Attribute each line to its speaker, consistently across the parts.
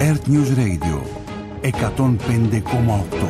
Speaker 1: Earth News Radio 105,8.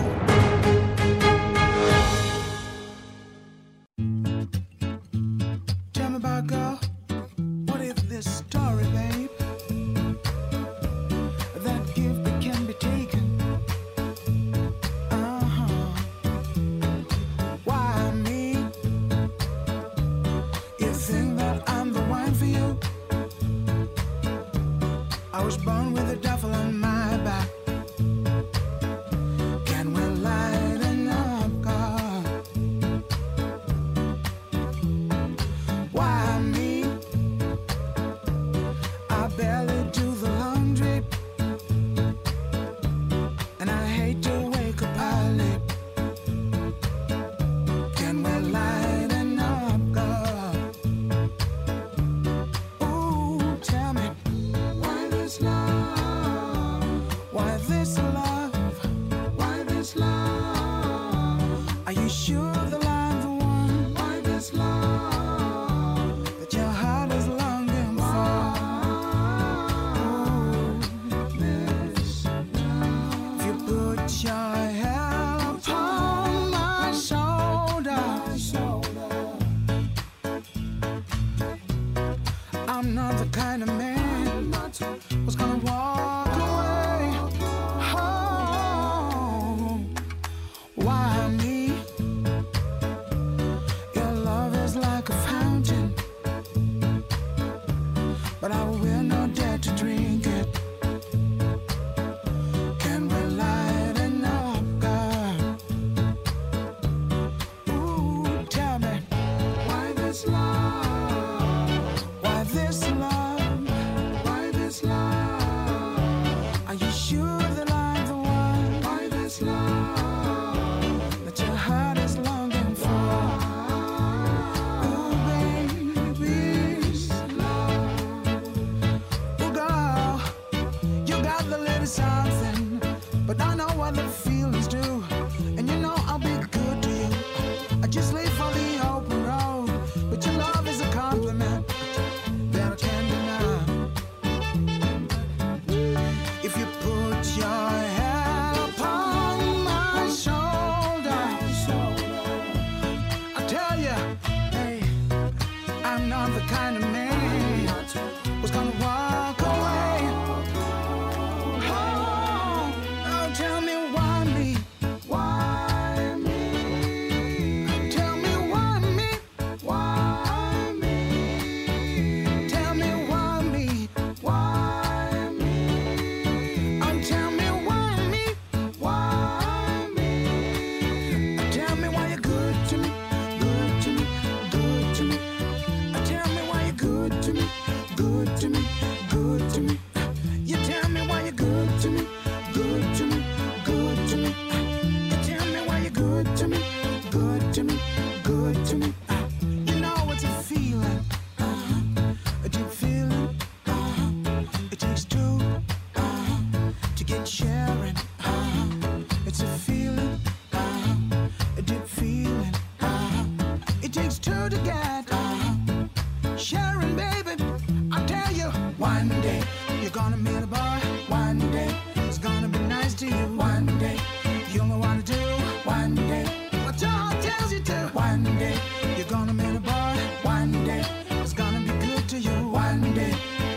Speaker 2: One day, it's gonna be good to you. One day.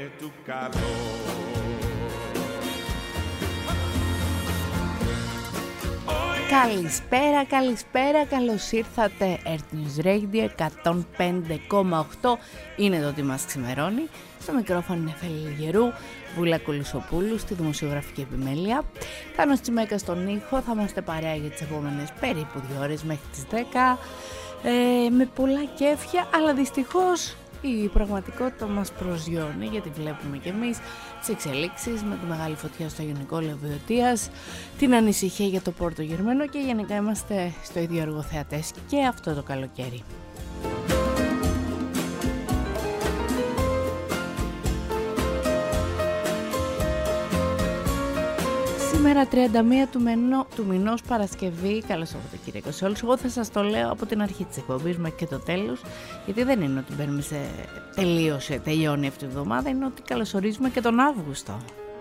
Speaker 1: tu calor.
Speaker 2: Καλησπέρα, καλησπέρα, καλώς ήρθατε. Earth News Radio 105,8 είναι το ότι μας ξημερώνει. Στο μικρόφωνο είναι Φέλη Γερού, Βούλα Κουλουσοπούλου στη δημοσιογραφική επιμέλεια. Θάνος Τσιμέκα στον ήχο, θα είμαστε παρέα για τις επόμενες περίπου 2 ώρες μέχρι τις 10. Με πολλά κέφια, αλλά δυστυχώς η πραγματικότητα μας προσγειώνει, γιατί βλέπουμε κι εμείς τις εξελίξεις με τη μεγάλη φωτιά στο Γενικό Λεωβιωτίας, την ανησυχία για το Πόρτο Γερμένο και γενικά είμαστε στο ίδιο εργοθεατές και αυτό το καλοκαίρι. Σήμερα 31 του μηνός Παρασκευή, καλώς Σαββατοκύριακο σε όλους. Εγώ θα σας το λέω από την αρχή της εκπομπής μέχρι και το τέλος, γιατί δεν είναι ότι μπαίνουμε σε τελειώνει αυτή η εβδομάδα, είναι ότι καλωσορίζουμε και τον Αύγουστο.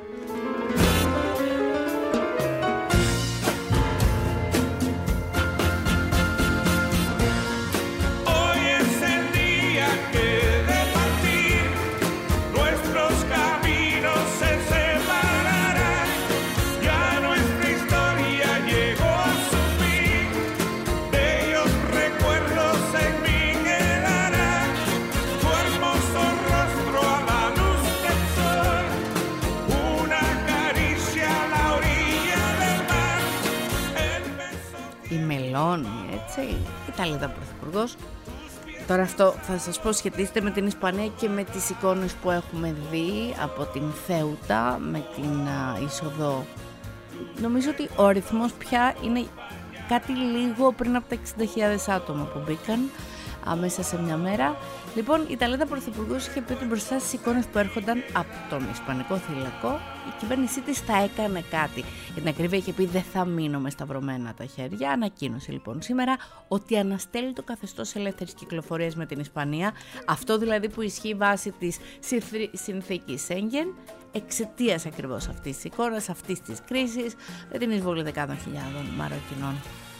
Speaker 2: Ιταλίδα πρωθυπουργός. Τώρα αυτό θα σας πω σχετίζεται με την Ισπανία και με τις εικόνες που έχουμε δει από την Θέουτα με την είσοδο. Νομίζω ότι ο αριθμός πια είναι κάτι λίγο πριν από τα 60.000 άτομα που μπήκαν μέσα σε μια μέρα. Λοιπόν, η Ιταλίδα πρωθυπουργός είχε πει ότι μπροστά στις εικόνες που έρχονταν από τον Ισπανικό θηλυκό, η κυβέρνησή της θα έκανε κάτι. Για την ακρίβεια είχε πει δεν θα μείνω με σταυρωμένα τα χέρια. Ανακοίνωσε λοιπόν σήμερα ότι αναστέλει το καθεστώς ελεύθερης κυκλοφορίας με την Ισπανία. Αυτό δηλαδή που ισχύει βάσει της συνθήκης Σέγγεν, εξαιτίας ακριβώς αυτής της εικόνας, αυτής της κρίσης, με την εισβολή δεκάδων χιλιάδων Μαροκινών.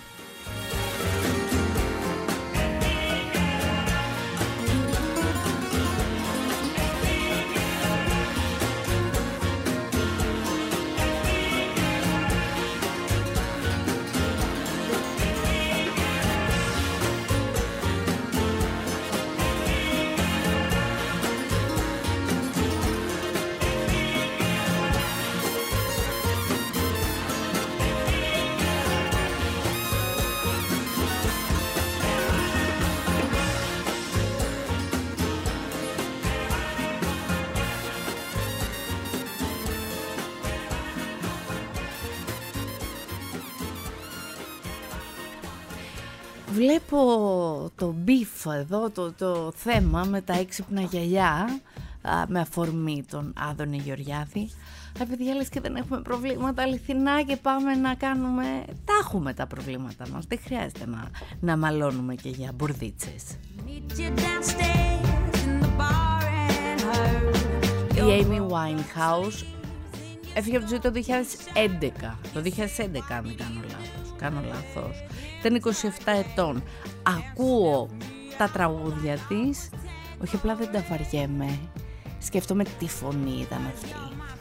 Speaker 2: Βλέπω το beef εδώ, το θέμα με τα έξυπνα γυαλιά, με αφορμή τον Άδωνη Γεωργιάδη. Παιδιά, λες και δεν έχουμε προβλήματα αληθινά και πάμε να κάνουμε... Τα έχουμε τα προβλήματα μας, δεν χρειάζεται να μαλώνουμε και για μπουρδίτσες. Η Amy Winehouse έφυγε από τη ζωή το 2011, το 2011 αν δεν κάνω λάθος. Ήταν 27 ετών. Ακούω τα τραγούδια της, όχι απλά δεν τα βαριέμαι, σκέφτομαι τι φωνή ήταν αυτή.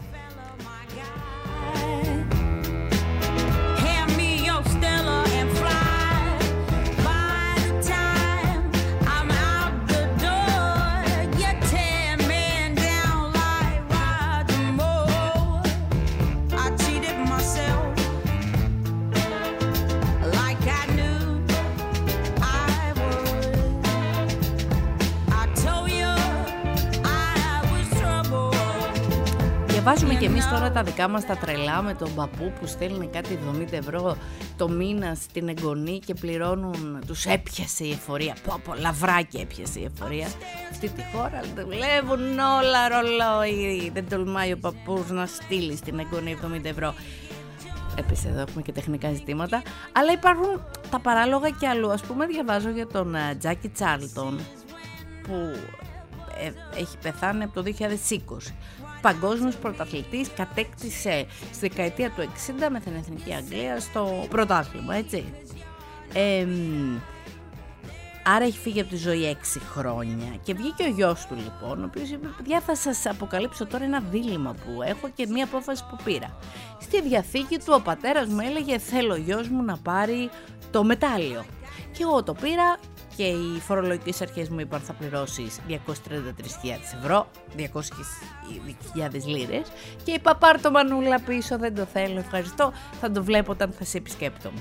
Speaker 2: Βάζουμε και εμείς τώρα τα δικά μας τα τρελά με τον παππού που στέλνει κάτι 70 ευρώ το μήνα στην εγγονή και πληρώνουν, τους έπιασε η εφορία. Πω, λαβράκι έπιασε η εφορία. Αυτή τη χώρα δουλεύουν όλα ρολόι. Δεν τολμάει ο παππούς να στείλει στην εγγονή 70 ευρώ. Επίσης εδώ έχουμε και τεχνικά ζητήματα. Αλλά υπάρχουν τα παράλογα και αλλού. Ας πούμε διαβάζω για τον Τζάκι Τσάρλτον που έχει πεθάνει από το 2020. Παγκόσμιος πρωταθλητής, κατέκτησε στη δεκαετία του 60 με την Εθνική Αγγλία στο πρωτάθλημα, έτσι. Άρα έχει φύγει από τη ζωή 6 χρόνια και βγήκε ο γιος του λοιπόν, ο οποίος είπε: παιδιά, θα σας αποκαλύψω τώρα ένα δίλημμα που έχω και μία απόφαση που πήρα. Στη διαθήκη του ο πατέρας μου έλεγε: θέλω ο γιος μου να πάρει το μετάλλιο. Και εγώ το πήρα και οι φορολογικές αρχές μου είπαν: θα πληρώσεις 233.000 ευρώ, 200.000 λίρες. Και είπα: πάρ' το μανούλα πίσω, δεν το θέλω, ευχαριστώ, θα το βλέπω όταν θα σε επισκέπτομαι.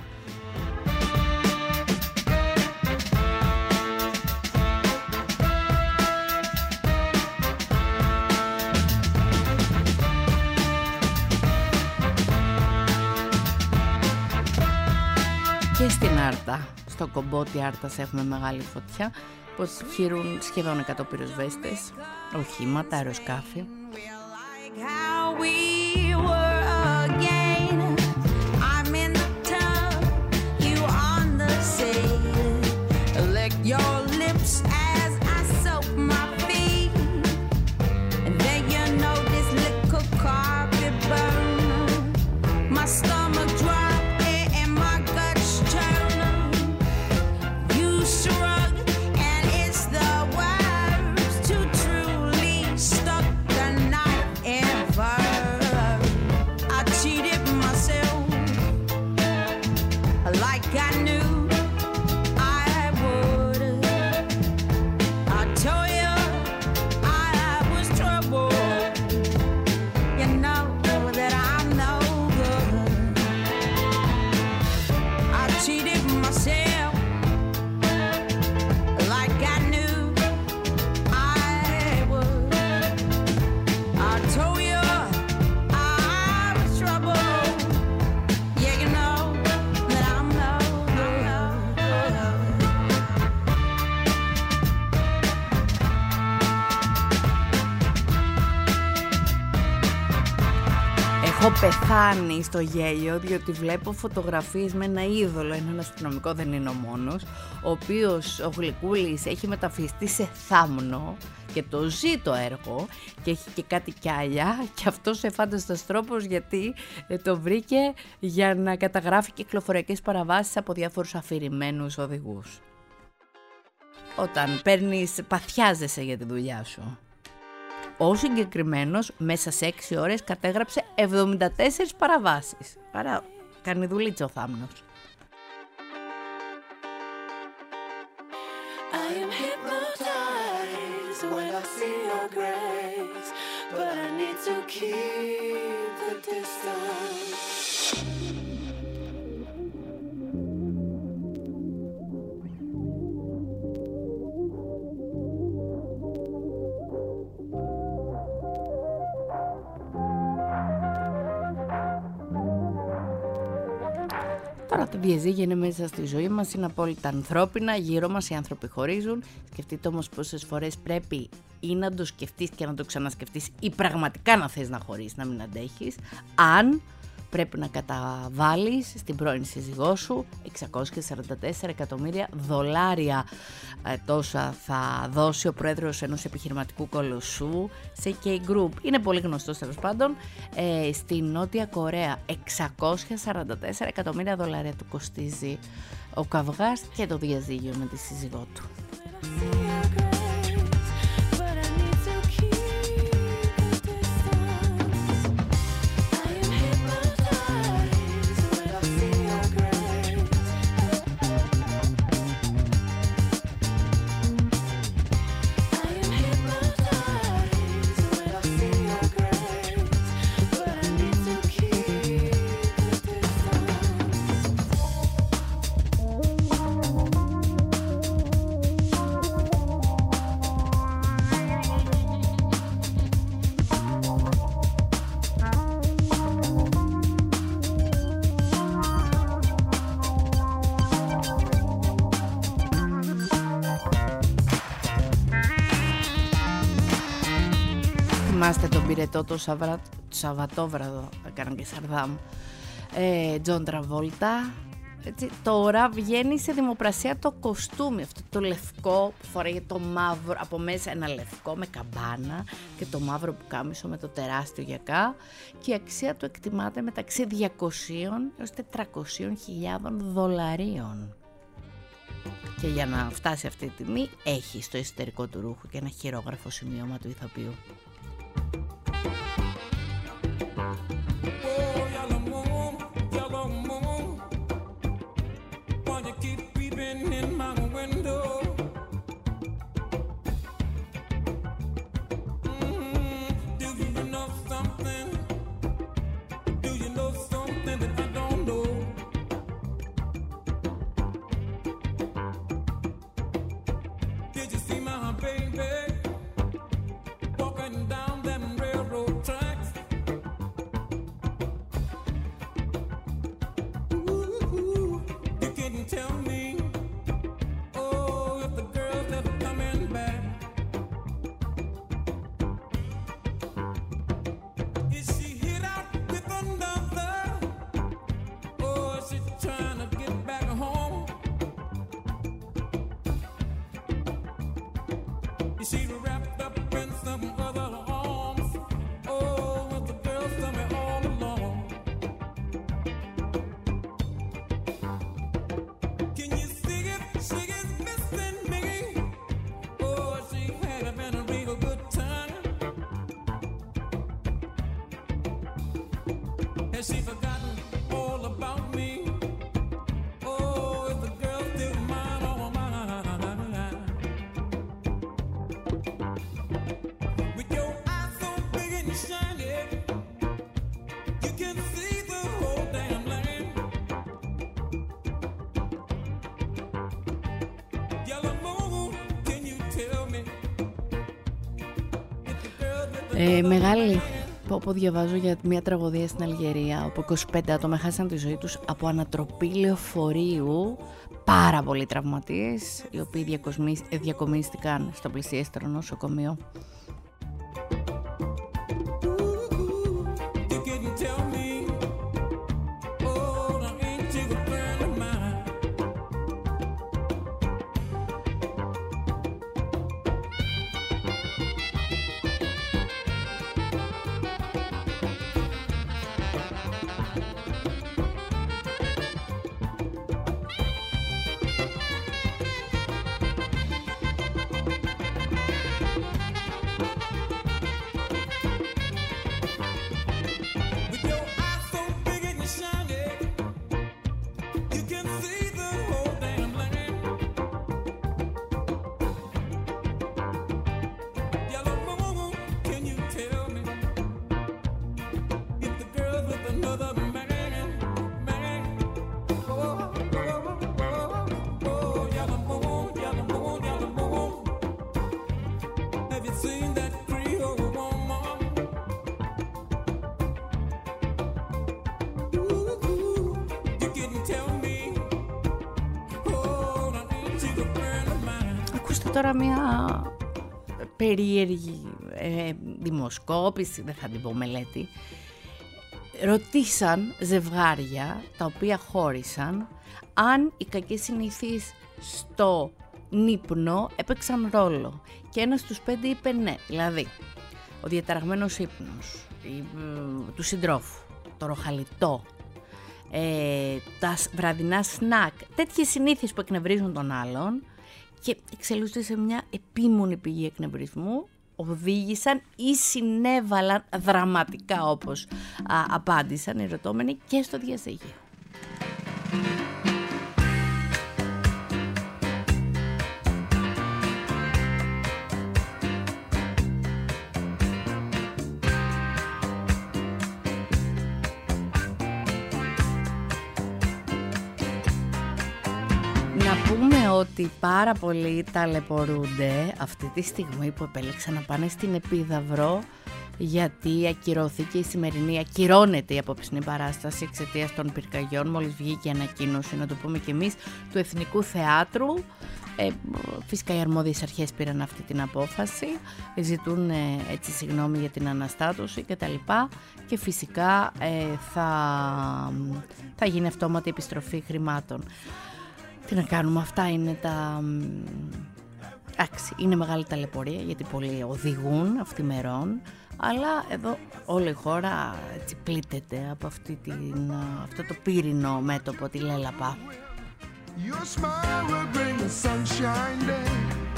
Speaker 2: Και στην Άρτα, στο κομπότι Άρτας έχουμε μεγάλη φωτιά που επιχειρούν σχεδόν 100 πυροσβέστες, οχήματα, αεροσκάφη. Έχω πεθάνει στο γέλιο διότι βλέπω φωτογραφίες με ένα είδωλο, έναν αστυνομικό, δεν είναι ο μόνος, ο οποίος ο Γλυκούλης έχει μεταφιστεί σε θάμνο και το ζει το έργο και έχει και κάτι κιάλια και αυτός εφάνταστος τρόπος γιατί το βρήκε για να καταγράφει κυκλοφοριακές παραβάσεις από διάφορους αφηρημένους οδηγούς. Όταν παθιάζεσαι για τη δουλειά σου. Ο συγκεκριμένος μέσα σε 6 ώρες κατέγραψε 74 παραβάσεις. Άρα κάνει δουλίτσα ο θάμνος. Τώρα το διαζύγιο είναι μέσα στη ζωή μας, είναι απόλυτα ανθρώπινα, γύρω μας οι άνθρωποι χωρίζουν. Σκεφτείτε όμως πόσες φορές πρέπει ή να το σκεφτείς και να το ξανασκεφτείς ή πραγματικά να θες να χωρίσεις, να μην αντέχεις, αν πρέπει να καταβάλεις στην πρώην σύζυγό σου $644 εκατομμύρια. Τόσα θα δώσει ο πρόεδρος ενός επιχειρηματικού κολοσσού σε K-Group. Είναι πολύ γνωστός τέλος πάντων. Στη Νότια Κορέα $644 εκατομμύρια του κοστίζει ο καυγάς και το διαζύγιο με τη σύζυγό του. Θυμάστε τον πυρετό το Σαββατόβραδο, έκαναν και Σαρδάμ, Τζον Τραβόλτα. Έτσι, τώρα βγαίνει σε δημοπρασία το κοστούμι, αυτό το λευκό που φοράει, το μαύρο, από μέσα ένα λευκό με καμπάνα και το μαύρο πουκάμισο με το τεράστιο γιακά, και η αξία του εκτιμάται μεταξύ $200,000 έως $400,000. Και για να φτάσει αυτή τη τιμή έχει στο εσωτερικό του ρούχου και ένα χειρόγραφο σημείωμα του ηθοποιού. Μεγάλη. Πω διαβάζω για μια τραγωδία στην Αλγερία όπου 25 άτομα χάσαν τη ζωή τους από ανατροπή λεωφορείου, πάρα πολλοί τραυματίες, οι οποίοι διακομίστηκαν στο πλησιέστερο νοσοκομείο. Τώρα μια περίεργη δημοσκόπηση, δεν θα την πω μελέτη. Ρωτήσαν ζευγάρια τα οποία χώρισαν αν οι κακές συνήθειες στο ύπνο έπαιξαν ρόλο. Και ένας στους 5 είπε ναι. Δηλαδή, ο διαταραγμένος ύπνος του συντρόφου, το ροχαλιτό, τα βραδινά σνακ, τέτοιες συνήθειες που εκνευρίζουν τον άλλον και εξελούσται σε μια επίμονη πηγή εκνευρισμού, οδήγησαν ή συνέβαλαν δραματικά, όπως απάντησαν οι ερωτώμενοι, και στο διαζύγιο. Να πούμε ότι πάρα πολλοί ταλαιπωρούνται αυτή τη στιγμή που επέλεξαν να πάνε στην Επίδαυρο, γιατί ακυρώθηκε η σημερινή, ακυρώνεται η απόψινή παράσταση εξαιτίας των πυρκαγιών. Μόλις βγήκε η ανακοίνωση, να το πούμε και εμείς, του Εθνικού Θεάτρου. Φυσικά οι αρμόδιες αρχές πήραν αυτή την απόφαση, ζητούν έτσι συγγνώμη για την αναστάτωση κτλ. Και φυσικά θα γίνει αυτόματη επιστροφή χρημάτων. Τι να κάνουμε, αυτά είναι τα... είναι μεγάλη ταλαιπωρία, γιατί πολλοί οδηγούν αυθημερών, αλλά εδώ όλη η χώρα έτσι πλήττεται από αυτό το πύρινο μέτωπο, τη λέλαπα.
Speaker 1: Your smile will bring a sunshine day.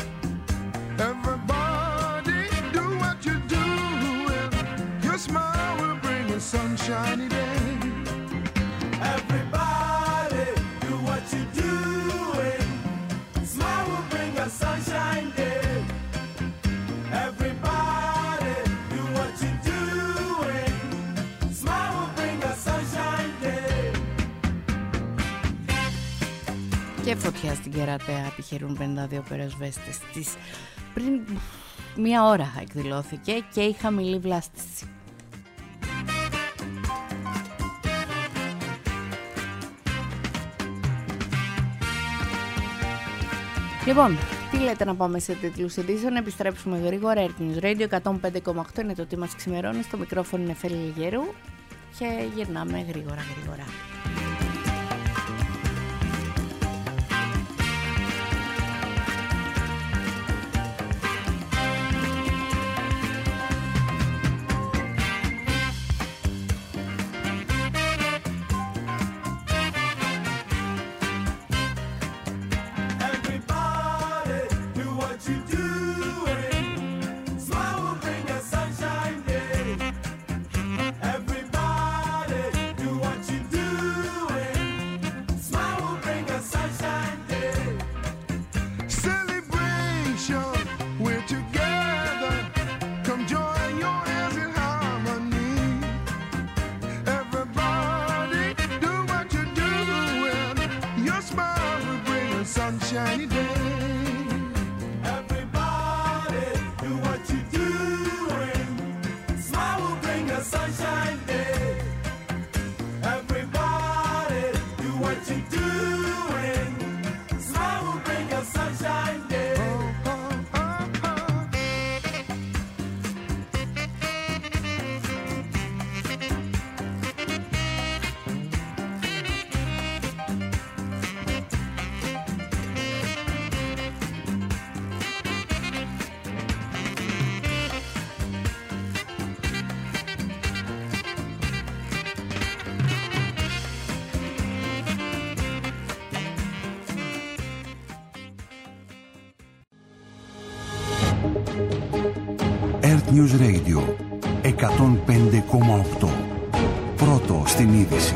Speaker 1: Everybody do what you're doing. Your smile will bring a sunshiny day. Everybody do what you're doing. Smile will bring a sunshine day. Everybody do what you're doing. Smile will bring a sunshine day.
Speaker 2: Και φωτιά στην Κερατέα επιχειρούν 52 πυροσβέστες της. Πριν μία ώρα εκδηλώθηκε και η χαμηλή βλάστηση. Λοιπόν, τι λέτε να πάμε σε τίτλους ειδήσεων, επιστρέψουμε γρήγορα. Earth News Radio 105,8 είναι το τι μας ξημερώνει. Στο μικρόφωνο είναι Φέλη Λιγερού και γυρνάμε γρήγορα.
Speaker 3: Earth News Radio 105,8. Πρώτο στην είδηση.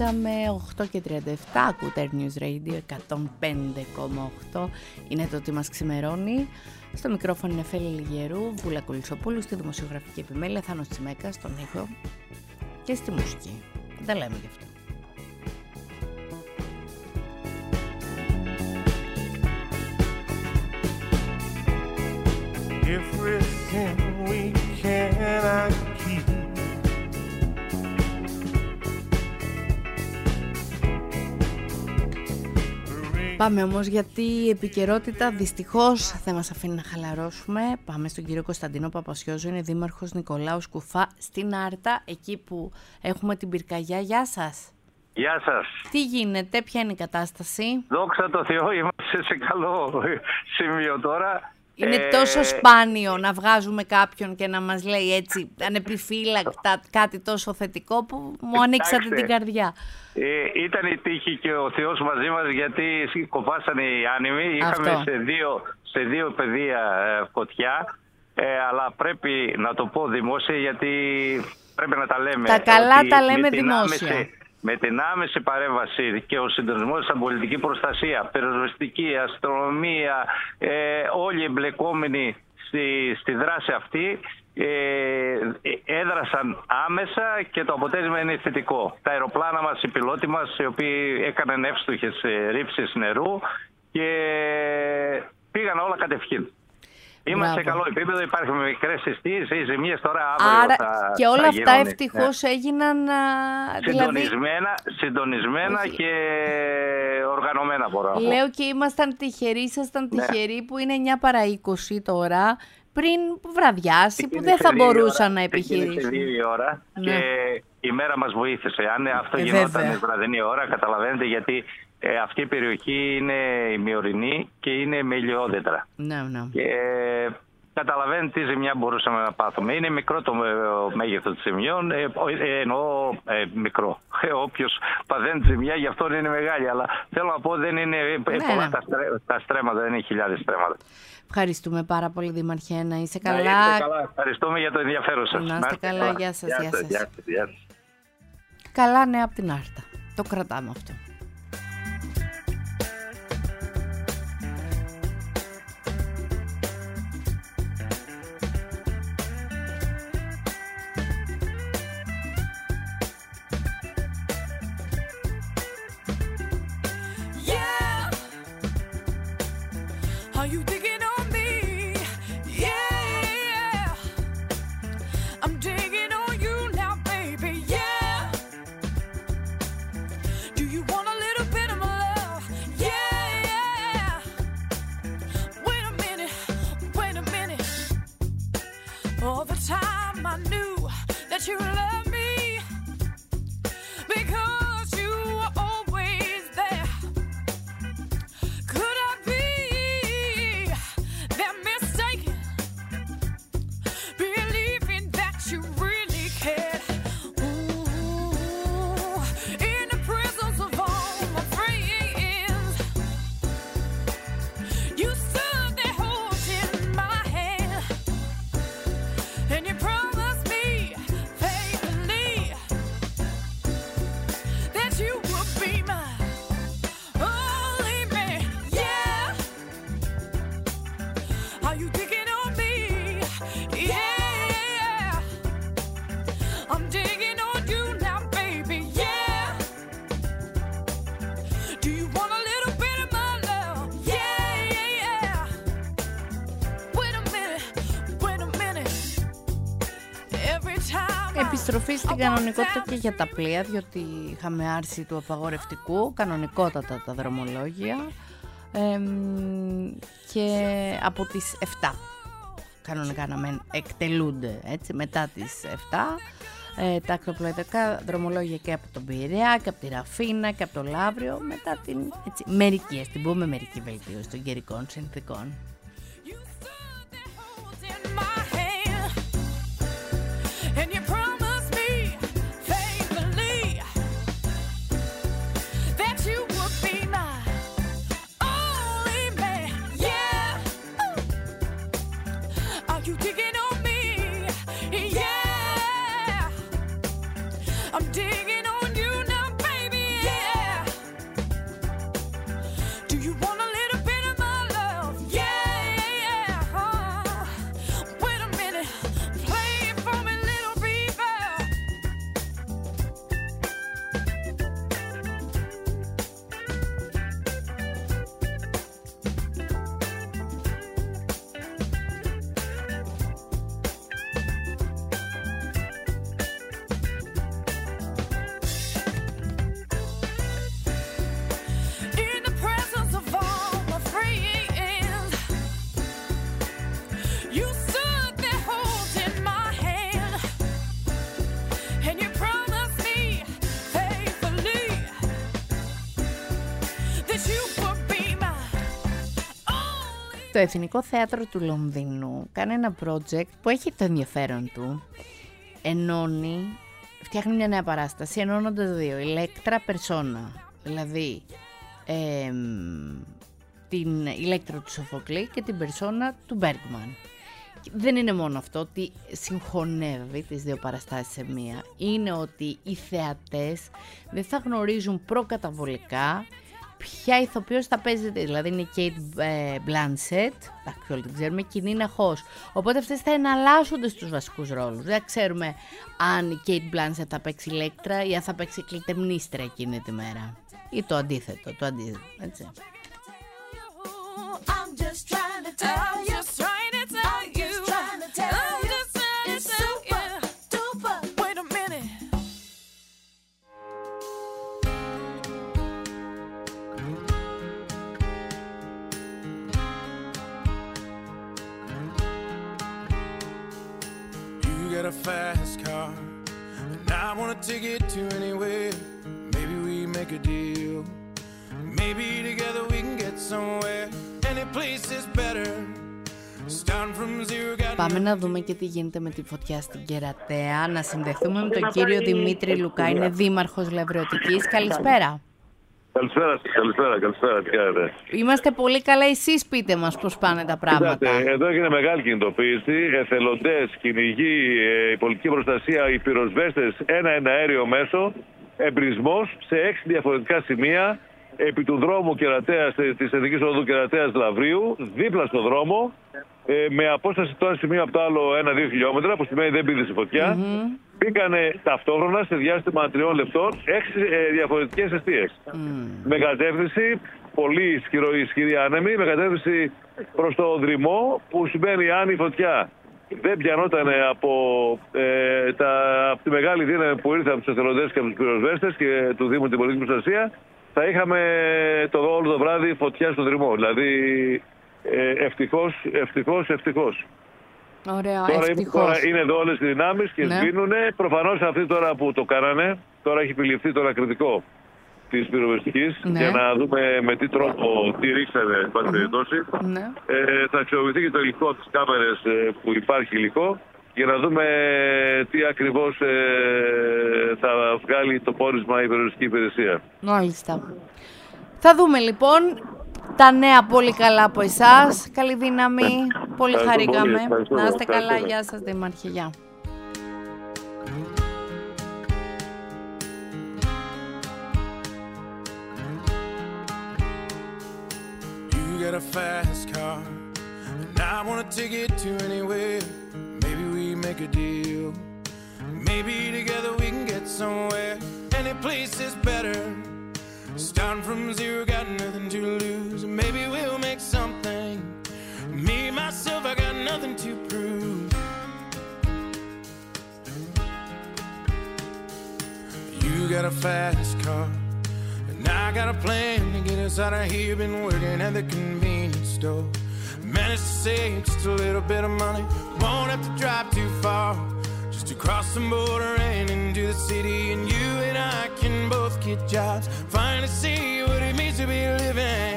Speaker 2: ξεκινήσαμε 8 και 37, ακούτε Air News Radio 105,8, είναι το τι μας ξημερώνει. Στο μικρόφωνο είναι Φέλη Λιγερού, Βούλα Κουλισσοπούλου, στη δημοσιογραφική επιμέλεια, Θάνος Τσιμέκας, στον ήχο και στη μουσική. Δεν τα λέμε γι' αυτό.
Speaker 4: Everything we cannot keep.
Speaker 2: Πάμε όμως, γιατί η επικαιρότητα δυστυχώς δεν μας αφήνει να χαλαρώσουμε. Πάμε στον κύριο Κωνσταντίνο Παπασιόζο, είναι δήμαρχος Νικολάου Σκουφά στην Άρτα, εκεί που έχουμε την πυρκαγιά. Γεια σας.
Speaker 5: Γεια σας.
Speaker 2: Τι γίνεται, ποια είναι η κατάσταση?
Speaker 5: Δόξα τω Θεώ, είμαστε σε καλό σημείο τώρα.
Speaker 2: Είναι τόσο σπάνιο να βγάζουμε κάποιον και να μας λέει έτσι ανεπιφύλακτα κάτι τόσο θετικό που μου ανοίξατε την καρδιά.
Speaker 5: Ήταν η τύχη και ο Θεός μαζί μας, γιατί κοπάσανε οι άνεμοι. Είχαμε σε δύο πεδία φωτιά, αλλά πρέπει να το πω δημόσια, γιατί πρέπει να τα λέμε.
Speaker 2: Τα καλά τα λέμε δημόσια.
Speaker 5: Με την άμεση παρέμβαση και ο συντονισμός στην πολιτική προστασία, πυροσβεστική, αστυνομία, όλοι οι εμπλεκόμενοι στη δράση αυτή έδρασαν άμεσα και το αποτέλεσμα είναι θετικό. Τα αεροπλάνα μας, οι πιλότοι μας, οι οποίοι έκαναν εύστοχες ρήψεις νερού και πήγαν όλα κατευθείαν. Είμαστε σε καλό επίπεδο, υπάρχουν μικρές συστήσεις ή ζημίες τώρα αύριο.
Speaker 2: Άρα και όλα αυτά ευτυχώς έγιναν
Speaker 5: συντονισμένα και οργανωμένα, μπορώ.
Speaker 2: Λέω και ήμασταν τυχεροί, ήσασταν τυχεροί που είναι 9 παρά 20 τώρα, πριν βραδιάσει, που δεν θα μπορούσαν να επιχειρήσουν.
Speaker 5: Σε 2 ώρα και η μέρα μας βοήθησε. Αν αυτό γινόταν βραδινή ώρα, καταλαβαίνετε, γιατί αυτή η περιοχή είναι ημιορεινή και είναι με ηλιόδεντρα.
Speaker 2: Ναι.
Speaker 5: Και καταλαβαίνετε τι ζημιά μπορούσαμε να πάθουμε. Είναι μικρό το μέγεθος των ζημιών, εννοώ μικρό. Όποιος παθαίνει ζημιά, γι' αυτό είναι μεγάλη. Αλλά θέλω να πω, δεν είναι πολλά τα στρέμματα, δεν είναι χιλιάδες στρέμματα.
Speaker 2: Ευχαριστούμε πάρα πολύ, Δήμαρχε, να είσαι καλά.
Speaker 5: Ευχαριστούμε για το ενδιαφέρον σας.
Speaker 2: Να είστε καλά, γεια σας. Καλά νέα από την Άρτα. Το κρατάμε αυτό. Επιστροφή στην κανονικότητα και για τα πλοία, διότι είχαμε άρση του απαγορευτικού, κανονικότατα τα δρομολόγια, και από τις 7 κανονικά να εκτελούνται, έτσι, μετά τις 7 τα ακτοπλοϊδικά δρομολόγια και από τον Πειραιά και από τη Ραφίνα και από το Λαύριο, μετά την μερική, ας την πούμε, μερική βελτίωση των καιρικών συνθήκων.
Speaker 6: I'm digging on you now, baby.
Speaker 2: Το Εθνικό Θέατρο του Λονδίνου κάνει ένα project που έχει το ενδιαφέρον του. Φτιάχνει μια νέα παράσταση ενώνοντας δύο, ηλέκτρα περσόνα, δηλαδή την ηλέκτρα του Σοφοκλή και την περσόνα του Μπέργκμαν. Δεν είναι μόνο αυτό ότι συγχωνεύει τις δύο παραστάσεις σε μία, είναι ότι οι θεατές δεν θα γνωρίζουν προκαταβολικά ποια ηθοποιός θα παίζεται, δηλαδή είναι η Kate Blanchett, εντάξει όλοι την ξέρουμε, και η Nina Hoss, οπότε αυτές θα εναλλάσσονται στους βασικούς ρόλους. Δεν ξέρουμε αν η Kate Blanchett θα παίξει ηλέκτρα ή αν θα παίξει κλητεμνίστρα εκείνη τη μέρα, ή το αντίθετο, έτσι.
Speaker 1: A fast car, and I wanna take it to anywhere. Maybe we make a deal. Maybe together we can get somewhere. Any place is better. Starting from zero.
Speaker 2: Πάμε να δούμε και τι γίνεται με τη φωτιά στην Κερατέα. Να συνδεθούμε με τον κύριο Δημήτρη Λουκά, είναι δήμαρχος Λευρωτικής. Καλησπέρα.
Speaker 6: Καλησπέρα, τι κάνετε?
Speaker 2: Είμαστε πολύ καλά, εσείς πείτε μας πώς πάνε τα πράγματα.
Speaker 6: Κοιτάτε, εδώ έγινε μεγάλη κινητοποίηση, εθελοντές, κυνηγοί, η πολιτική προστασία, οι πυροσβέστες, ένα αέριο μέσο, εμπρισμός σε 6 διαφορετικά σημεία επί του δρόμου Κερατέας, της Εθνικής Οδού Κερατέας Λαβρίου, δίπλα στο δρόμο, με απόσταση το ένα σημείο από το άλλο 1-2 χιλιόμετρα, που σημαίνει δεν πήδησε φωτιά. Μπήκανε ταυτόχρονα σε διάστημα 3 λεπτών 6 διαφορετικές εστίες. Με κατεύθυνση, πολύ ισχυρή άνεμη, με κατεύθυνση προς το Δρυμό, που σημαίνει αν η φωτιά δεν πιανόταν από τη μεγάλη δύναμη που ήρθε από τους εθελοντές και από τους πυροσβέστες και του Δήμου την πολιτική προστασία, θα είχαμε όλο το βράδυ φωτιά στο Δρυμό. Δηλαδή, ευτυχώς.
Speaker 2: Ωραία,
Speaker 6: τώρα είναι εδώ όλες οι δυνάμεις και σβήνουνε. Προφανώς αυτοί τώρα που το κάνανε, τώρα έχει επιληφθεί το ανακριτικό της πυροσβεστικής, για να δούμε με τι τρόπο τι ρίξανε, εν πάση περιπτώσει. Θα αξιοποιηθεί και το υλικό, τις κάμερες που υπάρχει υλικό, για να δούμε τι ακριβώς θα βγάλει το πόρισμα η πυροσβεστική υπηρεσία.
Speaker 2: Μάλιστα. Θα δούμε λοιπόν τα νέα πολύ καλά από εσάς. Καλή δύναμη. Πολύ χαρήκαμε. Να είστε καλά. Γεια σας, Δήμαρχε. Γεια.
Speaker 1: You got a fast car, and I wanna take it to anywhere. Maybe we make a deal. Maybe together we can get somewhere. Any place is better. Starting from zero, got nothing to lose. Maybe we'll make something. Me, myself, I got nothing to prove. You got a fast car, and I got a plan to get us out of here. Been working at the convenience store. Managed to save just a little bit of money. Won't have to drive too far. Just to cross the border and into the city, and you and I can both get jobs. Finally see what it means to be living.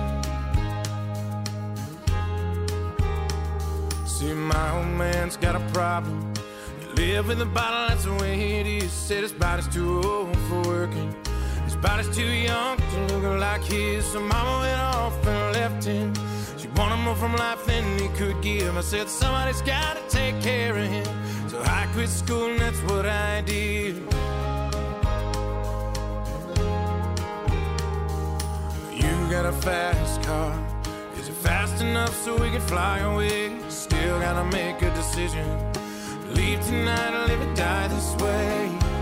Speaker 1: See, my old man's got a problem. He live with a bottle, that's the way it is. Said his body's too old for working. His body's too young to look like his. So mama went off and left him. She wanted more from life than he could give. I said somebody's gotta take care of him. So I quit school and that's what I did. You got a fast car. Is it fast enough so we can fly away? Still gotta make a decision. Leave tonight or live or die this way.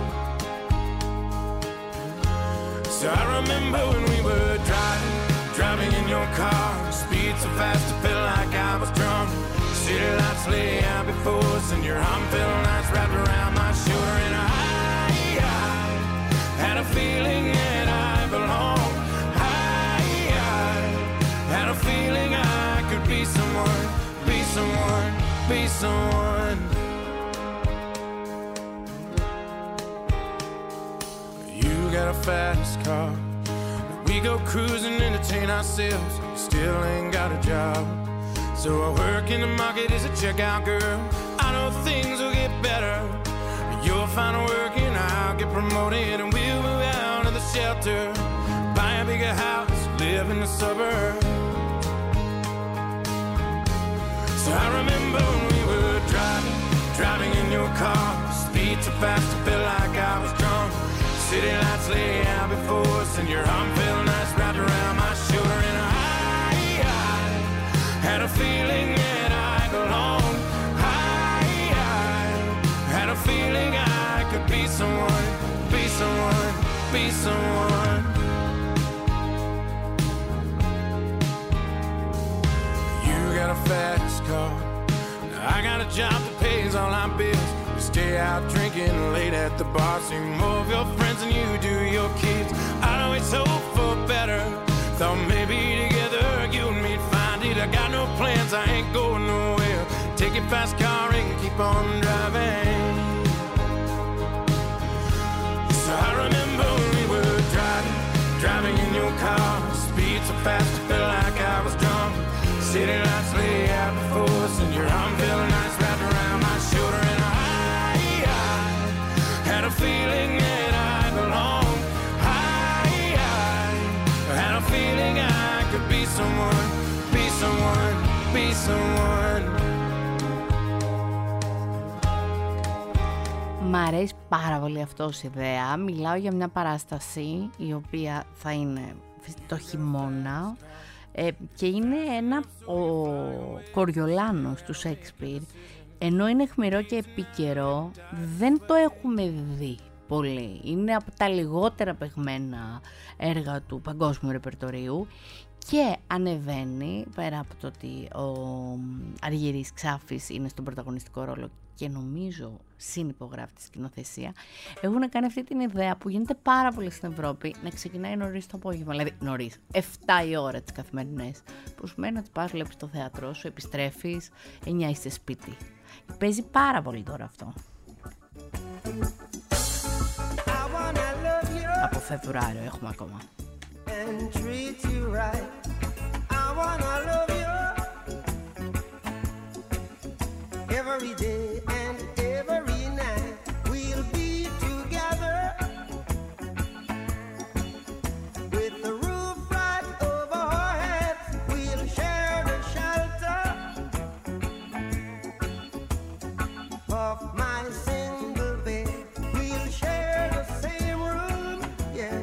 Speaker 1: So I remember when we were driving in your car. Speed so fast I felt like I was drunk. City lights lay out before us, and your arm felt nice wrapped around my shoulder. And I had a feeling that I belonged. I had a feeling I could be someone, be someone, be someone. You got a fast car. We go cruising, entertain ourselves. Still ain't got a job. So I work in the market as a checkout girl. I know things will get better. You'll find work and I'll get promoted, and we'll move out of the shelter, buy a bigger house, live in the suburbs. So I remember when we were driving in your car, speed so fast I felt like I was drunk. City lights lay out before us, and your arm felt nice wrapped around my shoulder, and I had a feeling that I belonged. I had a feeling I could be someone, be someone, be someone. You got a fast car, I got a job that pays all our bills. We stay out drinking late at the bar, see more of your friends than you do your kids. I'd always hope for better, thought maybe together you and me'd find it. I got no plans, I ain't going nowhere. Take your fast car and keep on driving. So I remember when we were driving in your car, speed so fast I felt like I was drunk. City lights lay out before us, and your arm felt nice wrapped around my shoulder, and I had a feeling that I belonged. I had a feeling I could be someone, be someone, be someone.
Speaker 2: Μ' αρέσει πάρα πολύ αυτό ως ιδέα. Μιλάω για μια παράσταση η οποία θα είναι το χειμώνα και είναι ο Κοριολάνος του Σέξπιρ. Ενώ είναι αιχμηρό και επίκαιρο, δεν το έχουμε δει πολύ. Είναι από τα λιγότερα παιγμένα έργα του παγκόσμιου ρεπερτορίου και ανεβαίνει, πέρα από το ότι ο Αργυρής Ξάφης είναι στον πρωταγωνιστικό ρόλο και νομίζω συνυπογράφει τη σκηνοθεσία, έχουν κάνει αυτή την ιδέα που γίνεται πάρα πολύ στην Ευρώπη, να ξεκινάει νωρίς το απόγευμα, δηλαδή νωρίς, 7 η ώρα τις καθημερινές, που σημαίνει ότι πας, βλέπεις το θέατρό σου, επιστρέφεις, 9 είστε σπίτι. Παίζει πάρα πολύ τώρα αυτό. Από Φεβρουάριο έχουμε ακόμα. And treat you right. I wanna love you every day and every night. We'll be together with the roof right over our heads. We'll share the shelter of my single bed. We'll share the same room, yeah.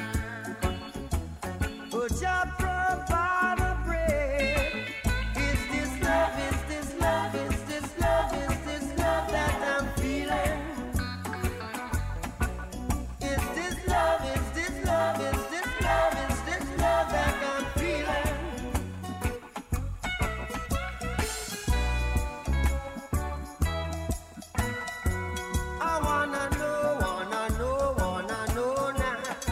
Speaker 2: Just provide a break. Is this love? Is this love? Is this love? Is this love that I'm feeling? Is this love? Is this love? Is this love? Is this love that I'm feeling? I wanna know now.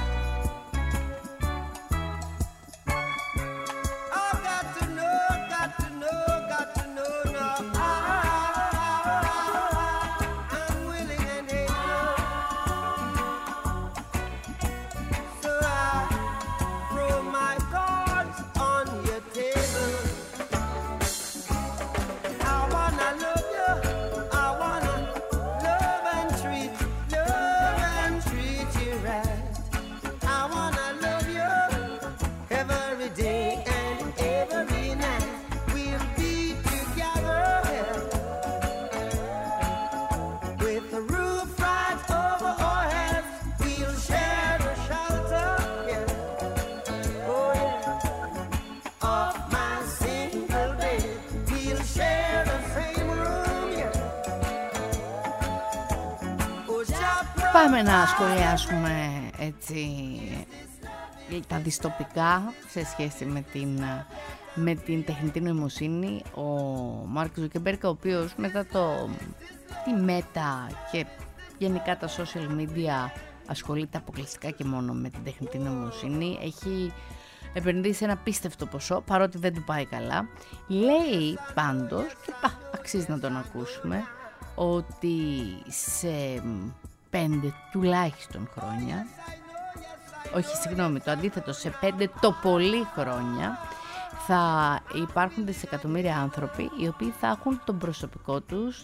Speaker 2: Πάμε να σχολιάσουμε έτσι τα δυστοπικά σε σχέση με την τεχνητή νοημοσύνη. Ο Μάρκ Ζούκερμπεργκ, ο οποίος μετά τη Μέτα και γενικά τα social media ασχολείται αποκλειστικά και μόνο με την τεχνητή νοημοσύνη, έχει επενδύσει ένα απίστευτο ποσό, παρότι δεν του πάει καλά. Λέει πάντως, και αξίζει να τον ακούσουμε, ότι σε 5 τουλάχιστον χρόνια, όχι συγγνώμη, το αντίθετο, σε 5 το πολύ χρόνια Θα υπάρχουν δισεκατομμύρια άνθρωποι οι οποίοι θα έχουν τον προσωπικό τους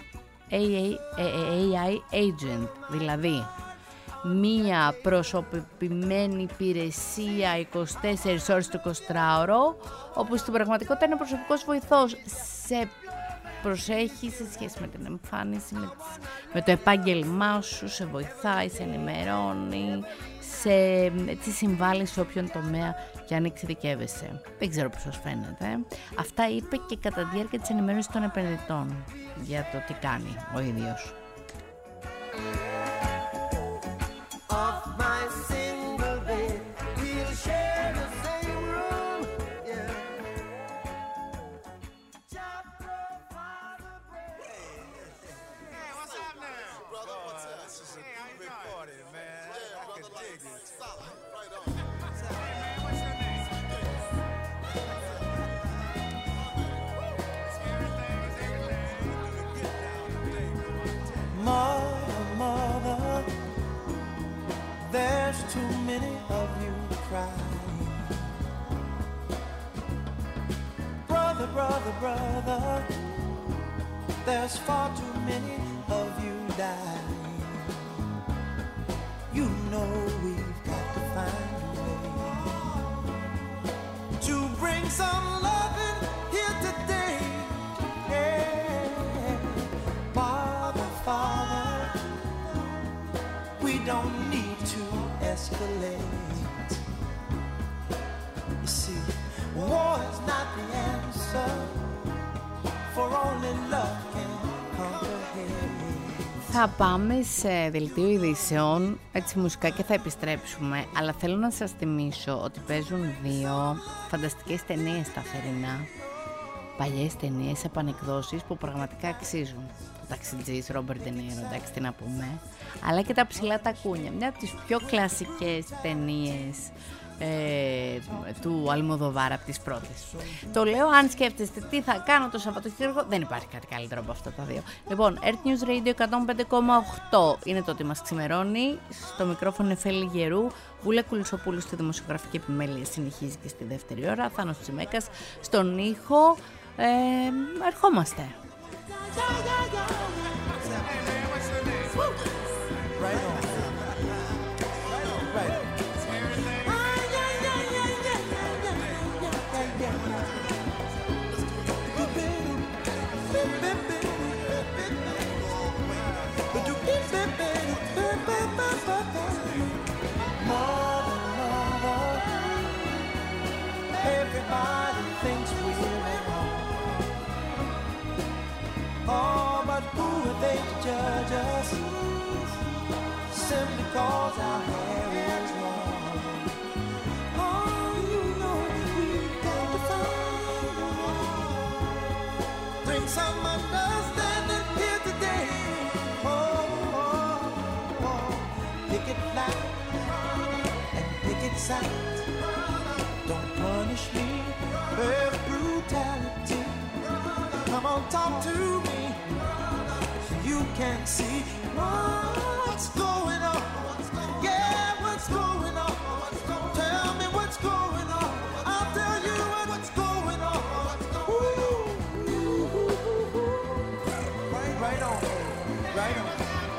Speaker 2: AI agent, δηλαδή μία προσωποποιημένη υπηρεσία 24 ώρες το 24ωρο, όπου στην πραγματικότητα είναι προσωπικός βοηθός, σε προσέχει σε σχέση με την εμφάνιση, με το επάγγελμά σου, σε βοηθάει, σε ενημερώνει, έτσι συμβάλλει σε όποιον τομέα και αν εξειδικεύεσαι. Δεν ξέρω πώς σας φαίνεται. Αυτά είπε και κατά τη διάρκεια της ενημέρωσης των επενδυτών για το τι κάνει ο ίδιος.
Speaker 7: There's too many of you crying. Brother, brother, brother, there's far too many of you dying. You know we've got to find a way to bring some loving here today. Yeah. Father, Father, we don't need to escalate. You see, war is not the answer, for only love can conquer hate.
Speaker 2: Θα πάμε σε δελτίο ειδήσεων, έτσι μουσικά, και θα επιστρέψουμε, αλλά θέλω να σας θυμίσω ότι παίζουν δύο φανταστικές ταινίες στα θερινά, παλιές ταινίες, επανεκδόσεις που πραγματικά αξίζουν. Ο Ταξιτζής, Ρόμπερτ Ντε Νίρο, εντάξει τι να πούμε, αλλά και Τα ψηλά τα κούνια, μια από τις πιο κλασικές ταινίες του Αλμοδοβάρ, από τις πρώτες. Το λέω αν σκέφτεστε τι θα κάνω το Σαββατοκύριακο, δεν υπάρχει κάτι καλύτερο από αυτά τα δύο. Λοιπόν, Earth News Radio 105,8 είναι το ότι μας ξημερώνει. Στο μικρόφωνο Εφέλη Γερού, Βούλα Κουλουσοπούλου στη δημοσιογραφική επιμέλεια συνεχίζει και στη δεύτερη ώρα, Θάνος Τσιμέκας στον ήχο. Ερχόμαστε.
Speaker 7: Everybody thinks we're at home. Oh, but who are they to judge us? Simply cause our hair is long. Oh, you know we've got to find a way. Bring some understanding here today. Oh, oh, oh. Pick it loud and pick it sound. Don't punish me with brutality. Come on, talk to me so you can see what's going on. Yeah, what's going on? Tell me what's going on. I'll tell you what's going on. Ooh. Right on, right on.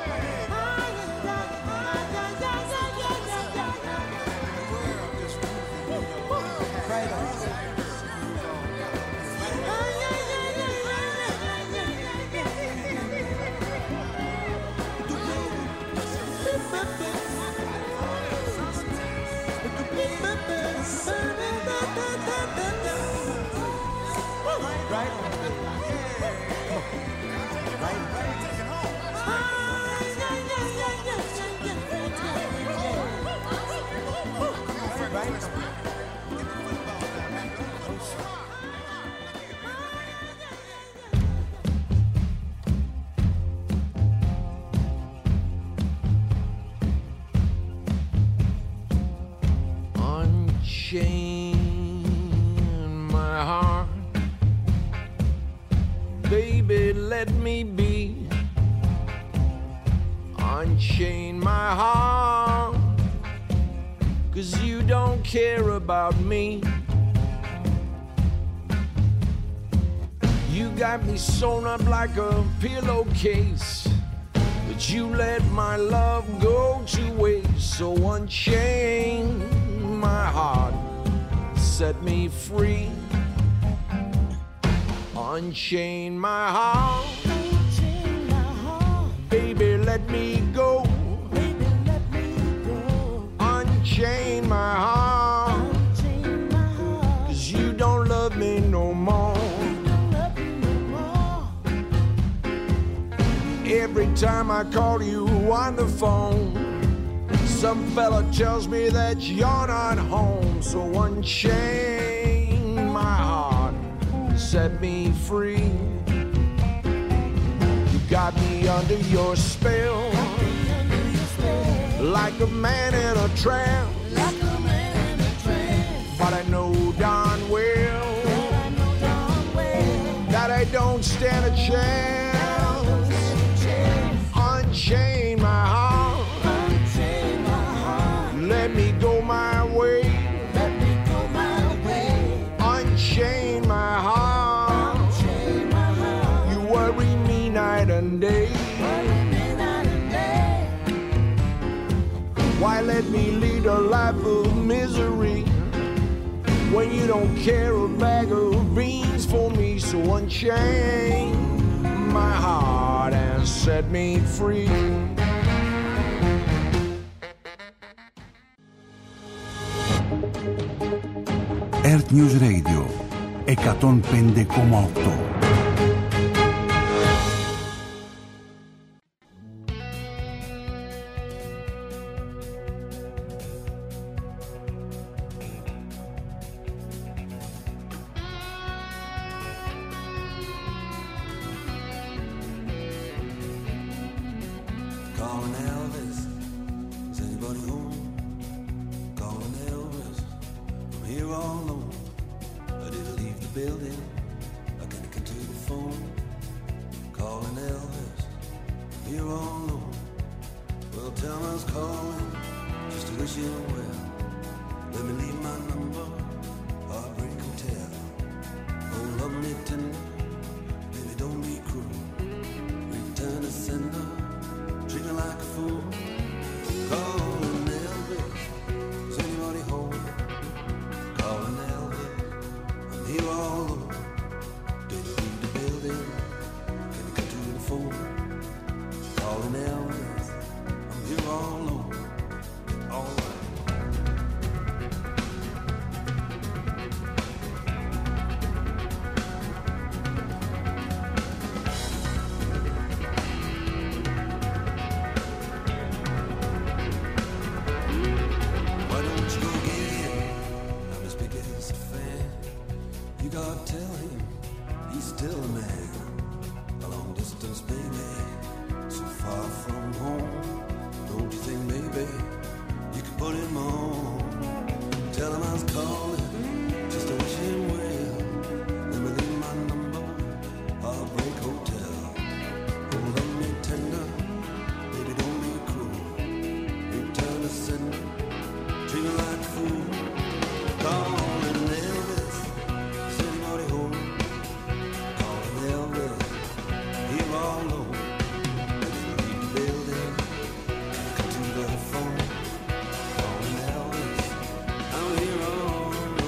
Speaker 7: Unchain my heart, baby, let me be. Unchain my heart, 'cause you don't care about me.
Speaker 8: You got me sewn up like a pillowcase, but you let my love go to waste. So unchain my heart, set me free. Unchain my heart, baby, let me go. Unchain my heart, 'cause you don't love me no more. Every time I call you on the phone, some fella tells me that you're not home. So unchain my heart, set me free. You got me under your spell, like a man in a trance. But I know darn well that I don't stand a chance. Unchain my heart, let me go my way. Unchain my heart, you worry me night and day. Why let me lead a life of misery when you don't care a bag of beans for me? So unchain my heart and set me free.
Speaker 3: Earth News Radio 105,8.
Speaker 9: Calling Elvis, is anybody home? Calling Elvis, I'm here all alone. I didn't leave the building, I can't get to the phone. Calling Elvis, I'm here all alone. Well, tell me I was calling, just to wish you well. Let me leave my number, Heartbreak Hotel. Oh, love me tender, baby, don't be cruel. Return to sender, treat me like a fool. Calling Elvis, is anybody home? Calling Elvis, I'm here all alone. Did you leave the building? Can you come to the phone? Calling Elvis, I'm here all alone. All right. Why don't you go get him? I'm his biggest fan. You gotta tell him he's still a man. A long distance, baby, so far from home. Don't you think, baby, you could put him on? Tell him I was calling, just to wish him well. Let me leave my number, Heartbreak Hotel. Oh, love me tender, baby, don't be cruel. Return to sender, treat me like a fool. Calling Elvis, is anybody home? Calling Elvis, here all alone. Let me leave the building, come to the phone. Calling Elvis, I'm here all alone.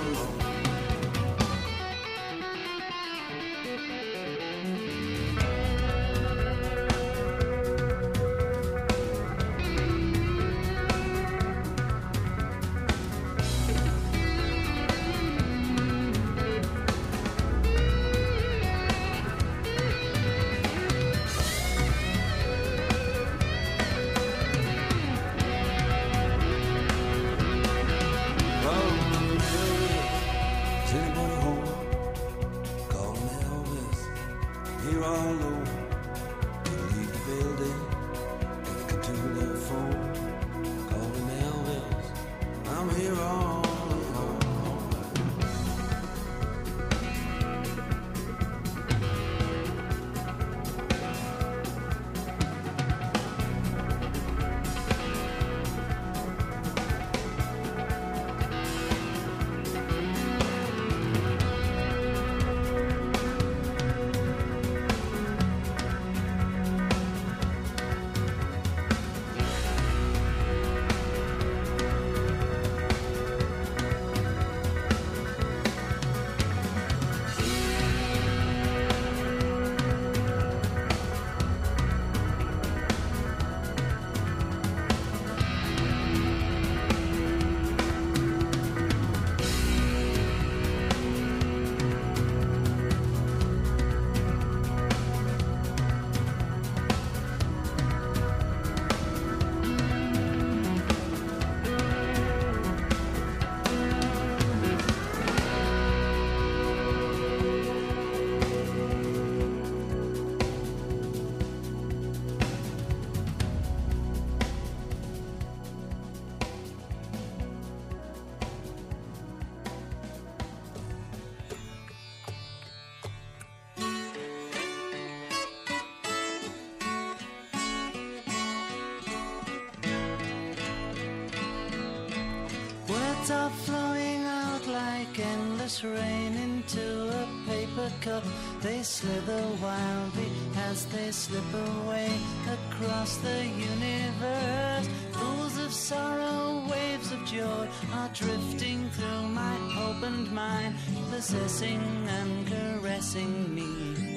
Speaker 10: Words are flowing out like endless rain into a paper cup. They slither wildly as they slip away across the universe. Pools of sorrow, waves of joy are drifting through my opened mind, possessing and caressing me.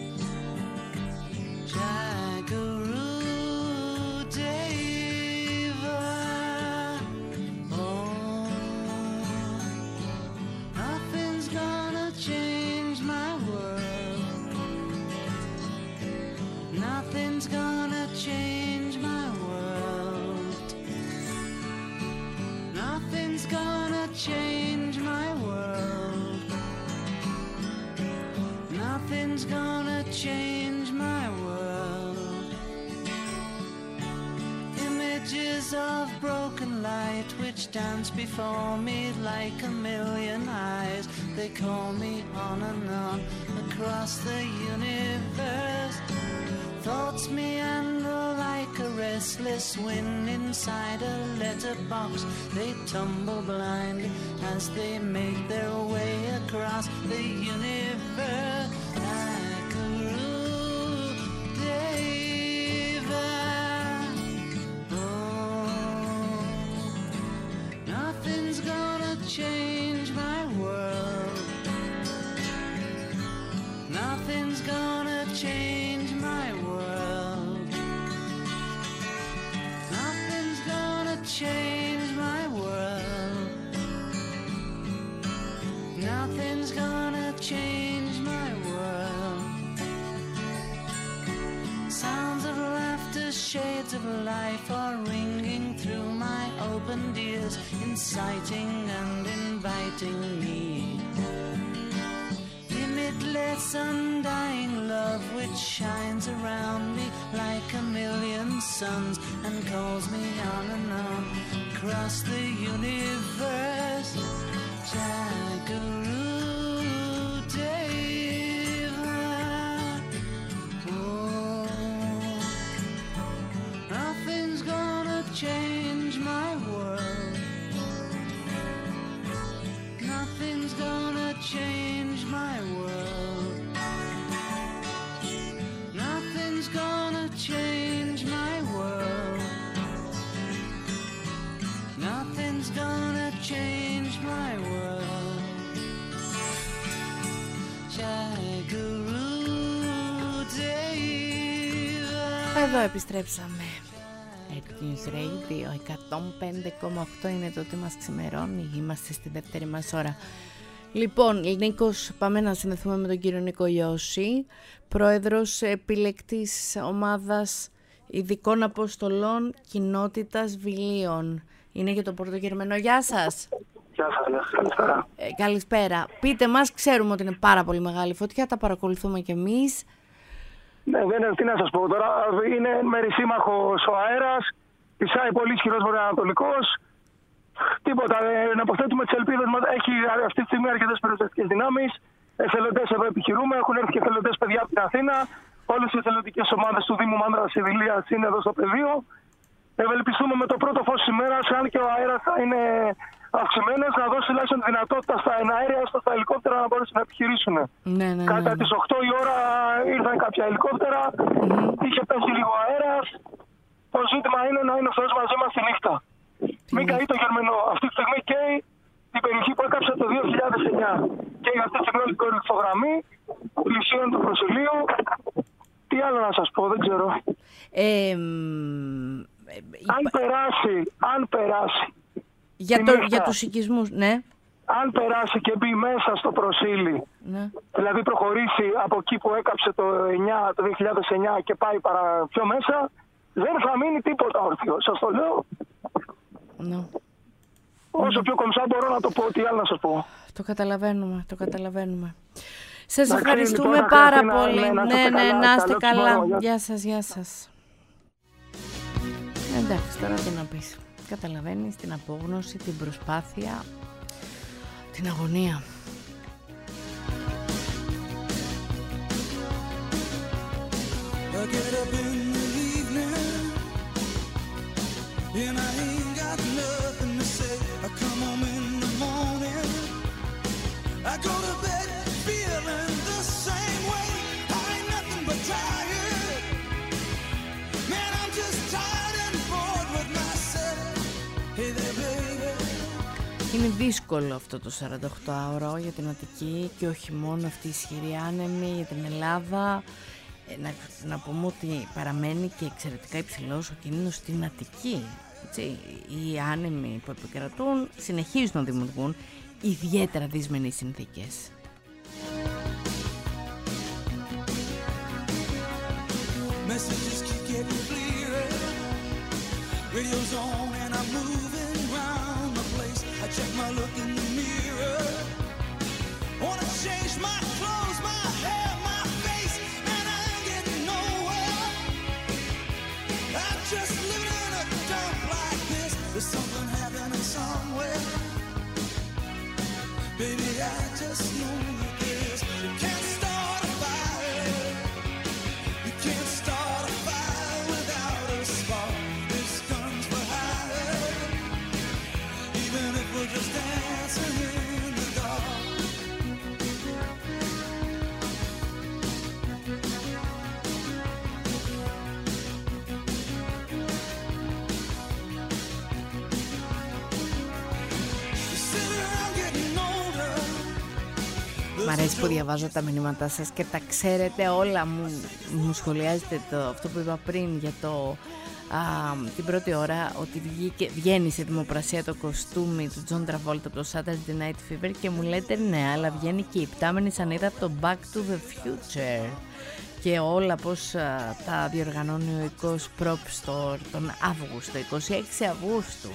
Speaker 10: Jaguru Deva, oh, nothing's gonna change my world. Nothing's gonna change my world. Nothing's gonna change my world. Nothing's gonna change my world. Images of broken light which dance before me like a million eyes. They call me on and on across the universe. Thoughts meander like a restless wind inside a letterbox. They tumble blindly as they make their way across the universe. Nothing's gonna change my world. Nothing's gonna change my world. Nothing's gonna change my world. Nothing's gonna change my world. Sounds of laughter, shades of life are ringing through my opened ears, inciting and inviting me. Limitless, undying love which shines around me like a million suns and calls me on and on across the universe. Jaguru Deva, oh, nothing's gonna change my world. Nothing's gonna change my world. Nothing's gonna change my world. Nothing's gonna change my world. Jaguru Deva.
Speaker 2: Εδώ επιστρέψαμε. News Radio 105,8 είναι το ότι μας ξημερώνει. Είμαστε στη δεύτερη μας ώρα. Λοιπόν, Νίκος, πάμε να συνδεθούμε με τον κύριο Νίκο Ιώση, πρόεδρος επιλεκτής ομάδας ειδικών αποστολών κοινότητας Βιλίων. Είναι για το πρωτογερμενό. Γεια σας.
Speaker 11: Γεια σας, καλησπέρα.
Speaker 2: Καλησπέρα. Πείτε μας, ξέρουμε ότι είναι πάρα πολύ μεγάλη φωτιά, τα παρακολουθούμε κι εμείς.
Speaker 11: Ναι, τι να σας πω τώρα, είναι μερισύμμαχος ο αέρας, πισάει πολύ ισχυρός βορειοανατολικός. Τίποτα, να αποθέτουμε τις ελπίδες μας. Έχει αυτή τη στιγμή αρκετές πυροσβεστικές δυνάμεις. Εθελοντές εδώ επιχειρούμε, έχουν έρθει και εθελοντές παιδιά από την Αθήνα. Όλες οι εθελοντικές ομάδες του Δήμου Μάνδρας Σιδηλίας είναι εδώ στο πεδίο. Ευελπιστούμε με το πρώτο φως της ημέρας, αν και ο αέρας θα είναι αυξημένος, να δώσει τουλάχιστον δυνατότητα στα εναέρια, στα ελικόπτερα να μπορέσουν να επιχειρήσουν.
Speaker 2: Ναι.
Speaker 11: Κατά τις 8 η ώρα ήρθαν κάποια ελικόπτερα, είχε πέσει λίγο αέρας. Το ζήτημα είναι να είναι ο Θεός μαζί μας τη νύχτα. Μην καεί το Γερμενό. Αυτή τη στιγμή καίει την περιοχή που έκαψε το 2009. Και αυτή τη στιγμή όλη την κορυφογραμμή, πλησίων του προσιλίου. Τι άλλο να σας πω, δεν ξέρω. Αν περάσει.
Speaker 2: Για τους οικισμούς, ναι.
Speaker 11: Αν περάσει και μπει μέσα στο προσίλι,
Speaker 2: ναι.
Speaker 11: Δηλαδή προχωρήσει από εκεί που έκαψε το 2009 και πάει πιο μέσα, δεν θα μείνει τίποτα όρθιο. Σας το λέω.
Speaker 2: Ναι.
Speaker 11: Όσο πιο κομψά μπορώ να το πω, τι άλλο να σας πω.
Speaker 2: Το καταλαβαίνουμε. Σας ευχαριστούμε λοιπόν, πάρα πολύ. Ναι, να είστε καλά. Γεια σας. Εντάξει, τώρα τι να πεις. Καταλαβαίνεις την απόγνωση, την προσπάθεια, την αγωνία.
Speaker 9: I get up in the evening and I ain't got nothing to say. I come home in the morning.
Speaker 7: I go to bed feeling the same way. I ain't nothing but tired. Man, I'm just tired and bored with myself. Hey there, baby.
Speaker 2: Είναι δύσκολο αυτό το 48ωρο για την Αττική και όχι μόνο αυτή η ισχυρή άνεμη για την Ελλάδα. Να πούμε ότι παραμένει και εξαιρετικά υψηλός ο κίνδυνος στην Αττική. Έτσι, οι άνεμοι που επικρατούν συνεχίζουν να δημιουργούν ιδιαίτερα δυσμενείς συνθήκες.
Speaker 7: Messages keep getting clearer. Radio's on and I'm moving around the place. I check my look in the mirror. Wanna change my clothes, my hair, my face, and I ain't getting nowhere. I'm just living in a dump like this. There's something happening somewhere. Baby, I just know that this. You can't start a fire. You can't start a fire without a spark. This gun's for hire. Even if we're just dancing in the dark.
Speaker 2: Μ' αρέσει που διαβάζω τα μηνύματά σας και τα ξέρετε όλα. Μου σχολιάζετε αυτό που είπα πριν για την πρώτη ώρα, ότι βγαίνει σε δημοπρασία το κοστούμι του Τζον Τραβόλτα από το Saturday Night Fever και μου λέτε ναι, αλλά βγαίνει και η υπτάμενη σανίδα από το Back to the Future και όλα πως τα διοργανώνει ο οικός Prop Store τον Αύγουστο, 26 Αυγούστου.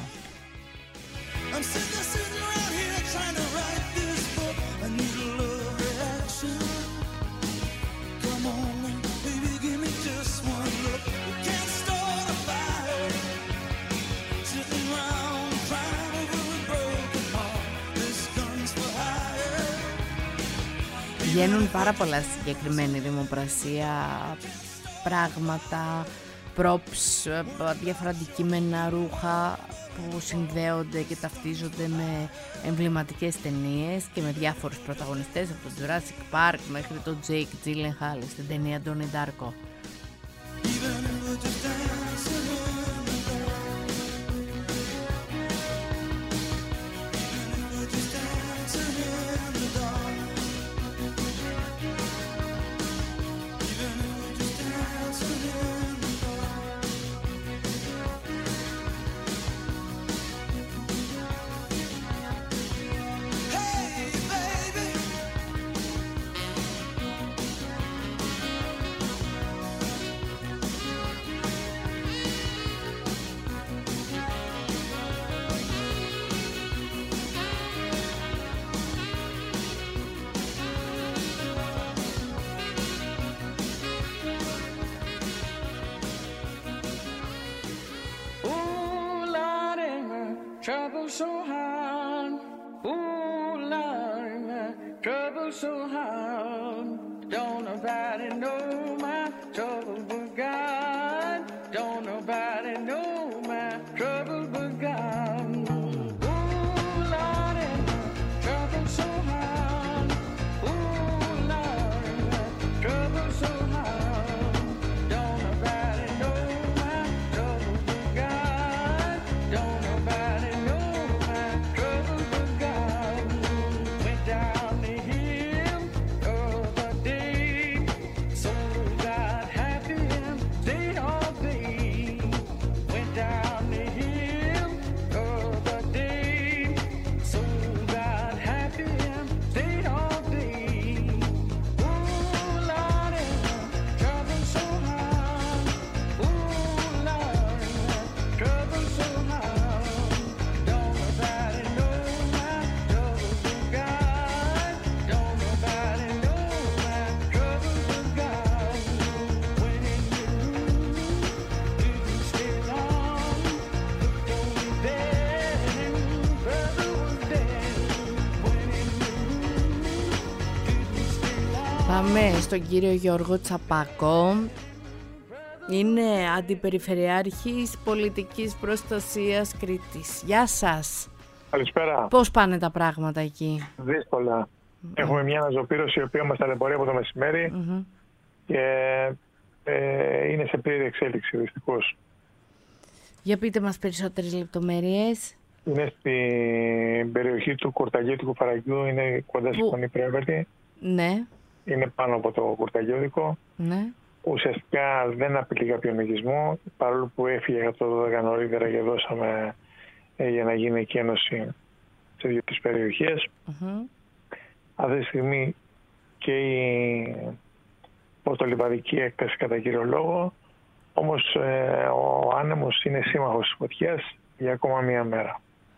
Speaker 2: Βγαίνουν πάρα πολλά συγκεκριμένη δημοπρασία, πράγματα, props, διάφορα αντικείμενα, ρούχα που συνδέονται και ταυτίζονται με εμβληματικές ταινίες και με διάφορους πρωταγωνιστές από το Jurassic Park μέχρι το Jake Gyllenhaal στην ταινία Donnie Darko.
Speaker 8: Trouble so hard, ooh Lord, my trouble so hard. Don't nobody know my trouble but God. Don't nobody know my trouble but God. Ooh Lord, my trouble so hard, ooh Lord, my trouble so hard. Don't nobody know my trouble but God. Don't nobody.
Speaker 2: Πάμε στον κύριο Γιώργο Τσαπάκο. Είναι αντιπεριφερειάρχης πολιτικής προστασίας Κρήτης. Γεια σας.
Speaker 11: Καλησπέρα.
Speaker 2: Πώς πάνε τα πράγματα εκεί?
Speaker 11: Δύσκολα.
Speaker 12: Έχουμε μια αναζωπήρωση η οποία μας ταλαιπωρεί από το μεσημέρι και είναι σε πλήρη εξέλιξη δυστυχώς.
Speaker 2: Για πείτε μας περισσότερες λεπτομέρειες.
Speaker 12: Είναι στην περιοχή του Κουρταγιώτικου Φαραγγιού, είναι κοντά στη Φωνή Πρέβερτη.
Speaker 2: Ναι.
Speaker 12: Είναι πάνω από το Κουρταγιώτικο.
Speaker 2: Ναι.
Speaker 12: Ουσιαστικά δεν απειλεί κάποιον οικισμό, παρόλο που έφυγε από το 12 νωρίτερα και δώσαμε για να γίνει εκένωση σε δύο τις περιοχές. Αυτή τη στιγμή και η πορτολιβαδική έκταση κατά κύριο λόγο, όμως ο άνεμος είναι σύμμαχος της φωτιάς για ακόμα μία μέρα.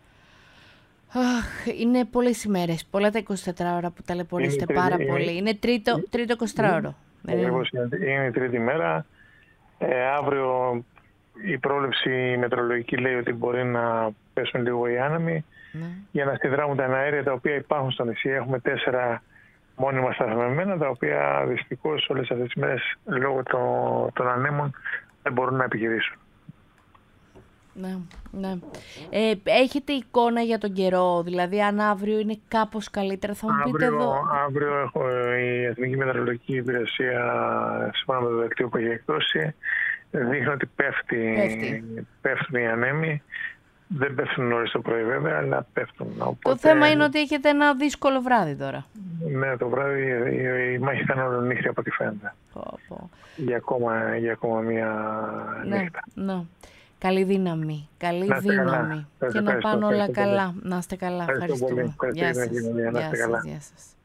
Speaker 2: Αχ, είναι πολλές ημέρες, πολλά τα 24 ώρα που ταλαιπωρήσετε πάρα πολύ. Είναι τρίτο 24ωρο.
Speaker 12: Είναι η τρίτη μέρα. Αύριο η πρόβλεψη μετρολογική λέει ότι μπορεί να πέσουν λίγο οι άνεμοι για να συνδράμουν τα αέρια τα οποία υπάρχουν στο νησί. Έχουμε 4 μόνιμα σταθμευμένα, τα οποία δυστυχώς όλες αυτές τις μέρες λόγω των ανέμων δεν μπορούν να επιχειρήσουν.
Speaker 2: Ναι. Έχετε εικόνα για τον καιρό, δηλαδή αν αύριο είναι κάπως καλύτερα, θα μου πείτε εδώ.
Speaker 12: Αύριο η Εθνική Μετεωρολογική Υπηρεσία, σύμφωνα με το δελτίο που έχει εκδώσει, δείχνει ότι πέφτουν οι ανέμοι. Δεν πέφτουν νωρίς το πρωί βέβαια, αλλά πέφτουν. Οπότε...
Speaker 2: Το θέμα είναι ότι έχετε ένα δύσκολο βράδυ τώρα.
Speaker 12: Ναι, το βράδυ η μάχη ήταν ολονύχτια από ό,τι φαίνεται. Για ακόμα μία νύχτα.
Speaker 2: Ναι. Καλή δύναμη. Καλή δύναμη. Και να πάνε όλα καλά. Να είστε καλά. Ευχαριστούμε. Γεια σας.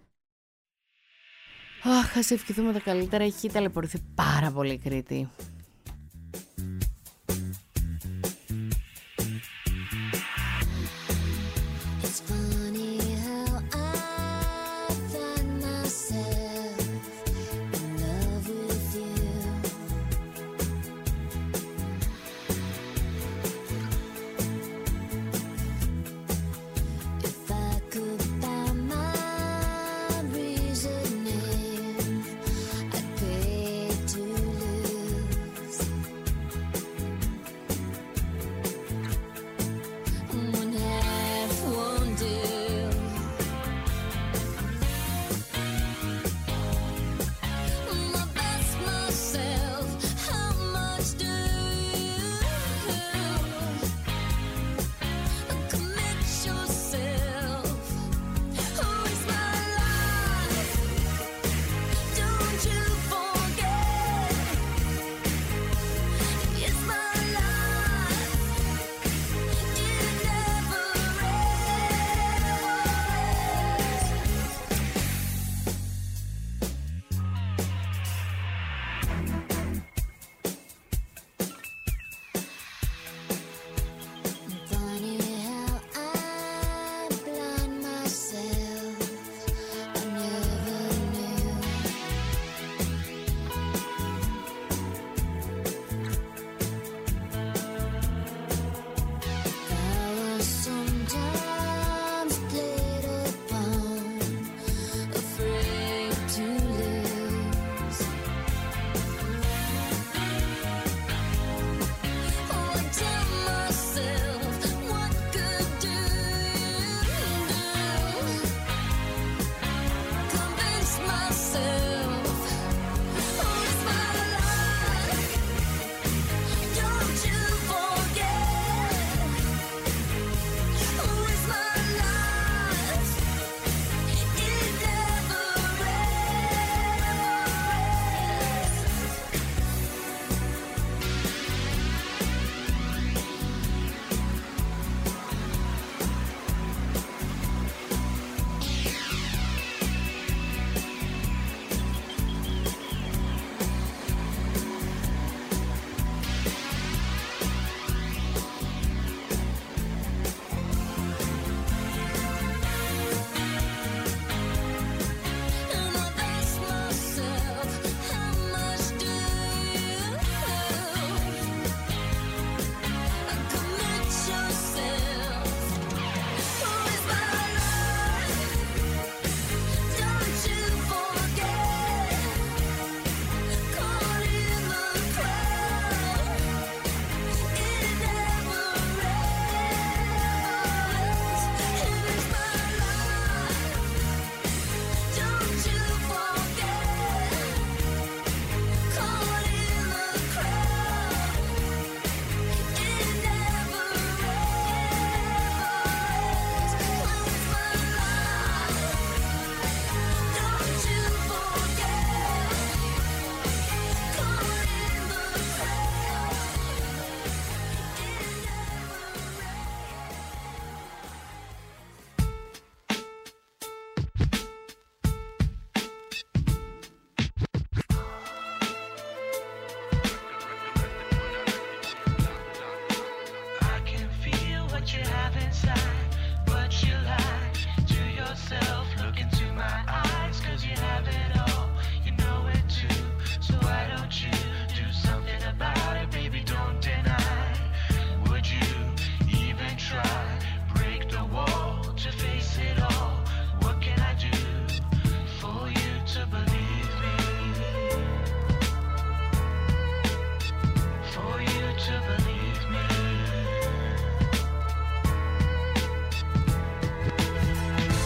Speaker 2: Αχ, ας ευχηθούμε τα καλύτερα. Έχει ταλαιπωρηθεί πάρα πολύ η Κρήτη.
Speaker 13: I'd pay to lose.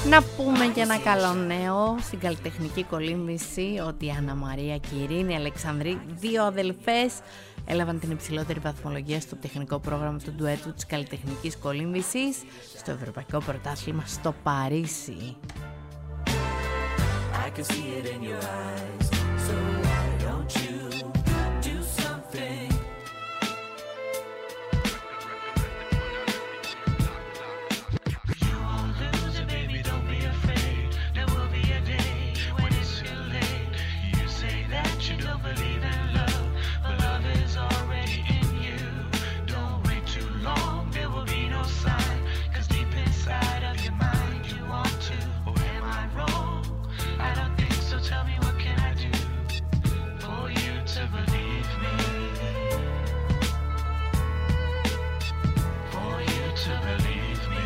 Speaker 2: Να πούμε και ένα καλό νέο στην καλλιτεχνική κολύμβηση ότι η Άννα Μαρία και η Ειρήνη Αλεξανδρή, δύο αδελφές, έλαβαν την υψηλότερη βαθμολογία στο τεχνικό πρόγραμμα του ντουέτου της καλλιτεχνικής κολύμβησης στο Ευρωπαϊκό Πρωτάθλημα στο Παρίσι.
Speaker 13: I can see it in your eyes, so why don't you do something? You won't lose it, baby, don't be afraid. There will be a day when it's too late. You say that you don't believe in love, but love is already in you. Don't wait too long, there will be no sign, 'cause deep inside of your mind you want to. Or am I wrong? I don't think so, tell me what can I do for you to believe me, for you to believe me.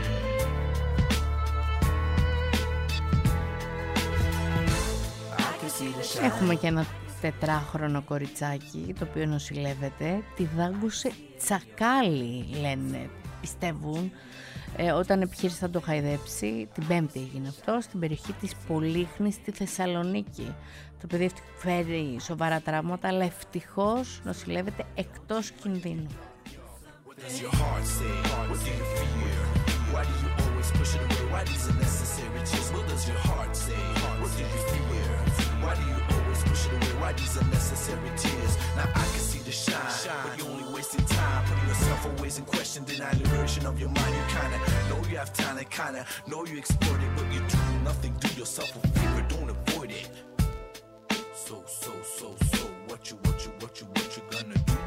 Speaker 13: I can see the shine.
Speaker 2: Έχουμε και ένα 4χρονο κοριτσάκι το οποίο νοσηλεύεται. Τη δάγκωσε τσακάλι, λένε, πιστεύουν. Όταν επιχείρησε να το χαϊδέψει, την Πέμπτη έγινε αυτό, στην περιοχή της Πολύχνης στη Θεσσαλονίκη. Το παιδί φέρει σοβαρά τραύματα, αλλά ευτυχώς νοσηλεύεται εκτός κινδύνου.
Speaker 13: Why these unnecessary tears? Now I can see the shine, but you're only wasting time, putting yourself always in question, denying the version of your mind. You kinda know you have talent, kinda know you exploit it, but you do nothing, do yourself a favor, don't avoid it. So, what you gonna do?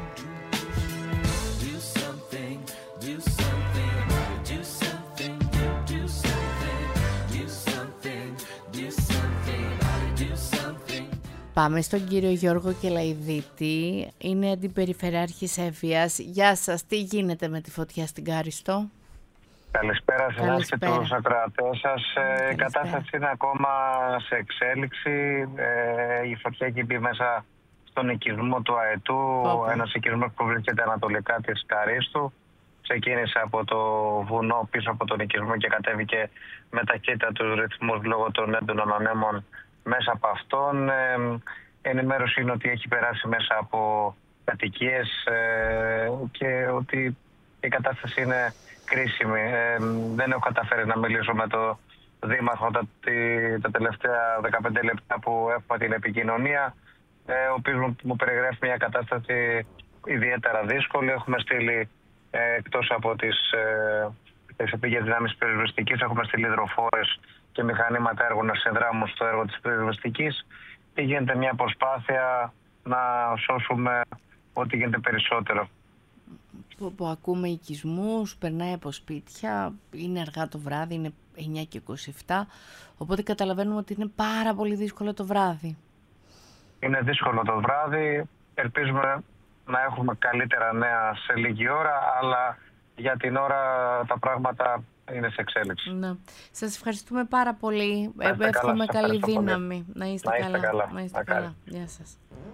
Speaker 13: Do something, do something, do something, do something, do something, do something, do something.
Speaker 2: Πάμε στον κύριο Γιώργο Κελαϊδίτη, είναι αντιπεριφερειάρχης Εύβοιας. Γεια σας, τι γίνεται με τη φωτιά στην Κάριστο?
Speaker 5: Καλησπέρα σε εσάς και τους ακροατές σας. Η κατάσταση είναι ακόμα σε εξέλιξη. Η φωτιά έχει μπει μέσα στον οικισμό του Αετού, ένας οικισμός που βρίσκεται ανατολικά της Καρίστου. Ξεκίνησε από το βουνό πίσω από τον οικισμό και κατέβηκε με ταχύτητα ρυθμούς λόγω των έντονων ανέμων μέσα από αυτόν. Η ενημέρωση είναι ότι έχει περάσει μέσα από κατοικίες και ότι η κατάσταση είναι κρίσιμη. Δεν έχω καταφέρει να μιλήσω με το Δήμαρχο τα τελευταία 15 λεπτά που έχουμε την επικοινωνία, ο οποίος μου περιγράφει μια κατάσταση ιδιαίτερα δύσκολη. Έχουμε στείλει εκτός από τις επίγειες δυνάμεις πυροσβεστικής, έχουμε στείλει υδροφόρες και μηχανήματα έργων να συνδράμουν στο έργο της πυροσβεστικής και γίνεται μια προσπάθεια να σώσουμε ό,τι γίνεται περισσότερο.
Speaker 2: Που ακούμε οικισμούς, περνάει από σπίτια, είναι αργά το βράδυ, είναι 9 και 27, οπότε καταλαβαίνουμε ότι είναι πάρα πολύ δύσκολο το βράδυ.
Speaker 5: Είναι δύσκολο το βράδυ, ελπίζουμε να έχουμε καλύτερα νέα σε λίγη ώρα, αλλά για την ώρα τα πράγματα είναι σε εξέλιξη.
Speaker 2: Ναι. Σας ευχαριστούμε πάρα πολύ. Εύχομαι καλή δύναμη. Να είστε καλά. Να είστε καλά. Γεια σας.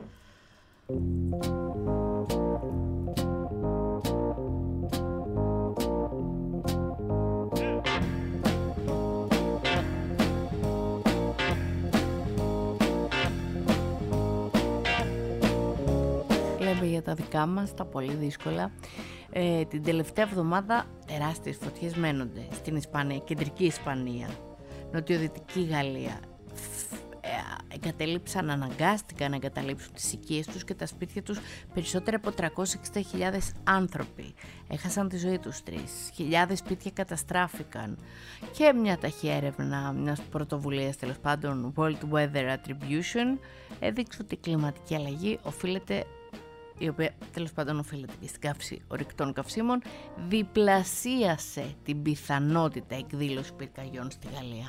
Speaker 2: Λέμε για τα δικά μας, τα πολύ δύσκολα. Την τελευταία εβδομάδα τεράστιες φωτιές μένονται στην Ισπανία, κεντρική Ισπανία, νοτιοδυτική Γαλλία. Αναγκάστηκαν να εγκαταλείψουν τις οικίες τους και τα σπίτια τους περισσότεροι από 360.000 άνθρωποι. Έχασαν τη ζωή τους 3.000 σπίτια καταστράφηκαν. Και μια ταχύ έρευνα μιας πρωτοβουλίας, τέλος πάντων, World Weather Attribution, έδειξε ότι η κλιματική αλλαγή η οποία τέλος πάντων οφείλεται και στην καύση ορυκτών καυσίμων, διπλασίασε την πιθανότητα εκδήλωση πυρκαγιών στη Γαλλία.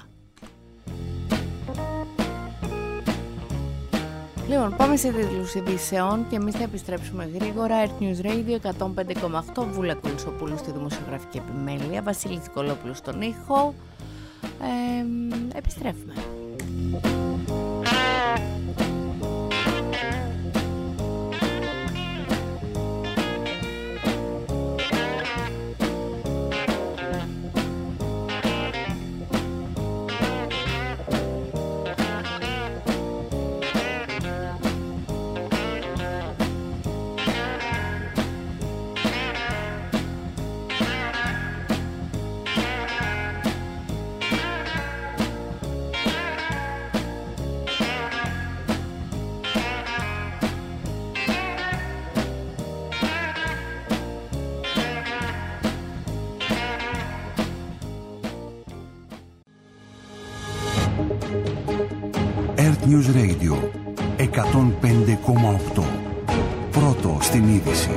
Speaker 2: Λοιπόν, πάμε σε τίτλους ειδήσεων και εμείς θα επιστρέψουμε γρήγορα. Earth News Radio 105,8, Βούλα Κουλσοπούλου στη δημοσιογραφική επιμέλεια, Βασίλης Δικολόπουλος στον ήχο. Επιστρέφουμε.
Speaker 3: Earth News Radio 105,8. Πρώτο στην είδηση.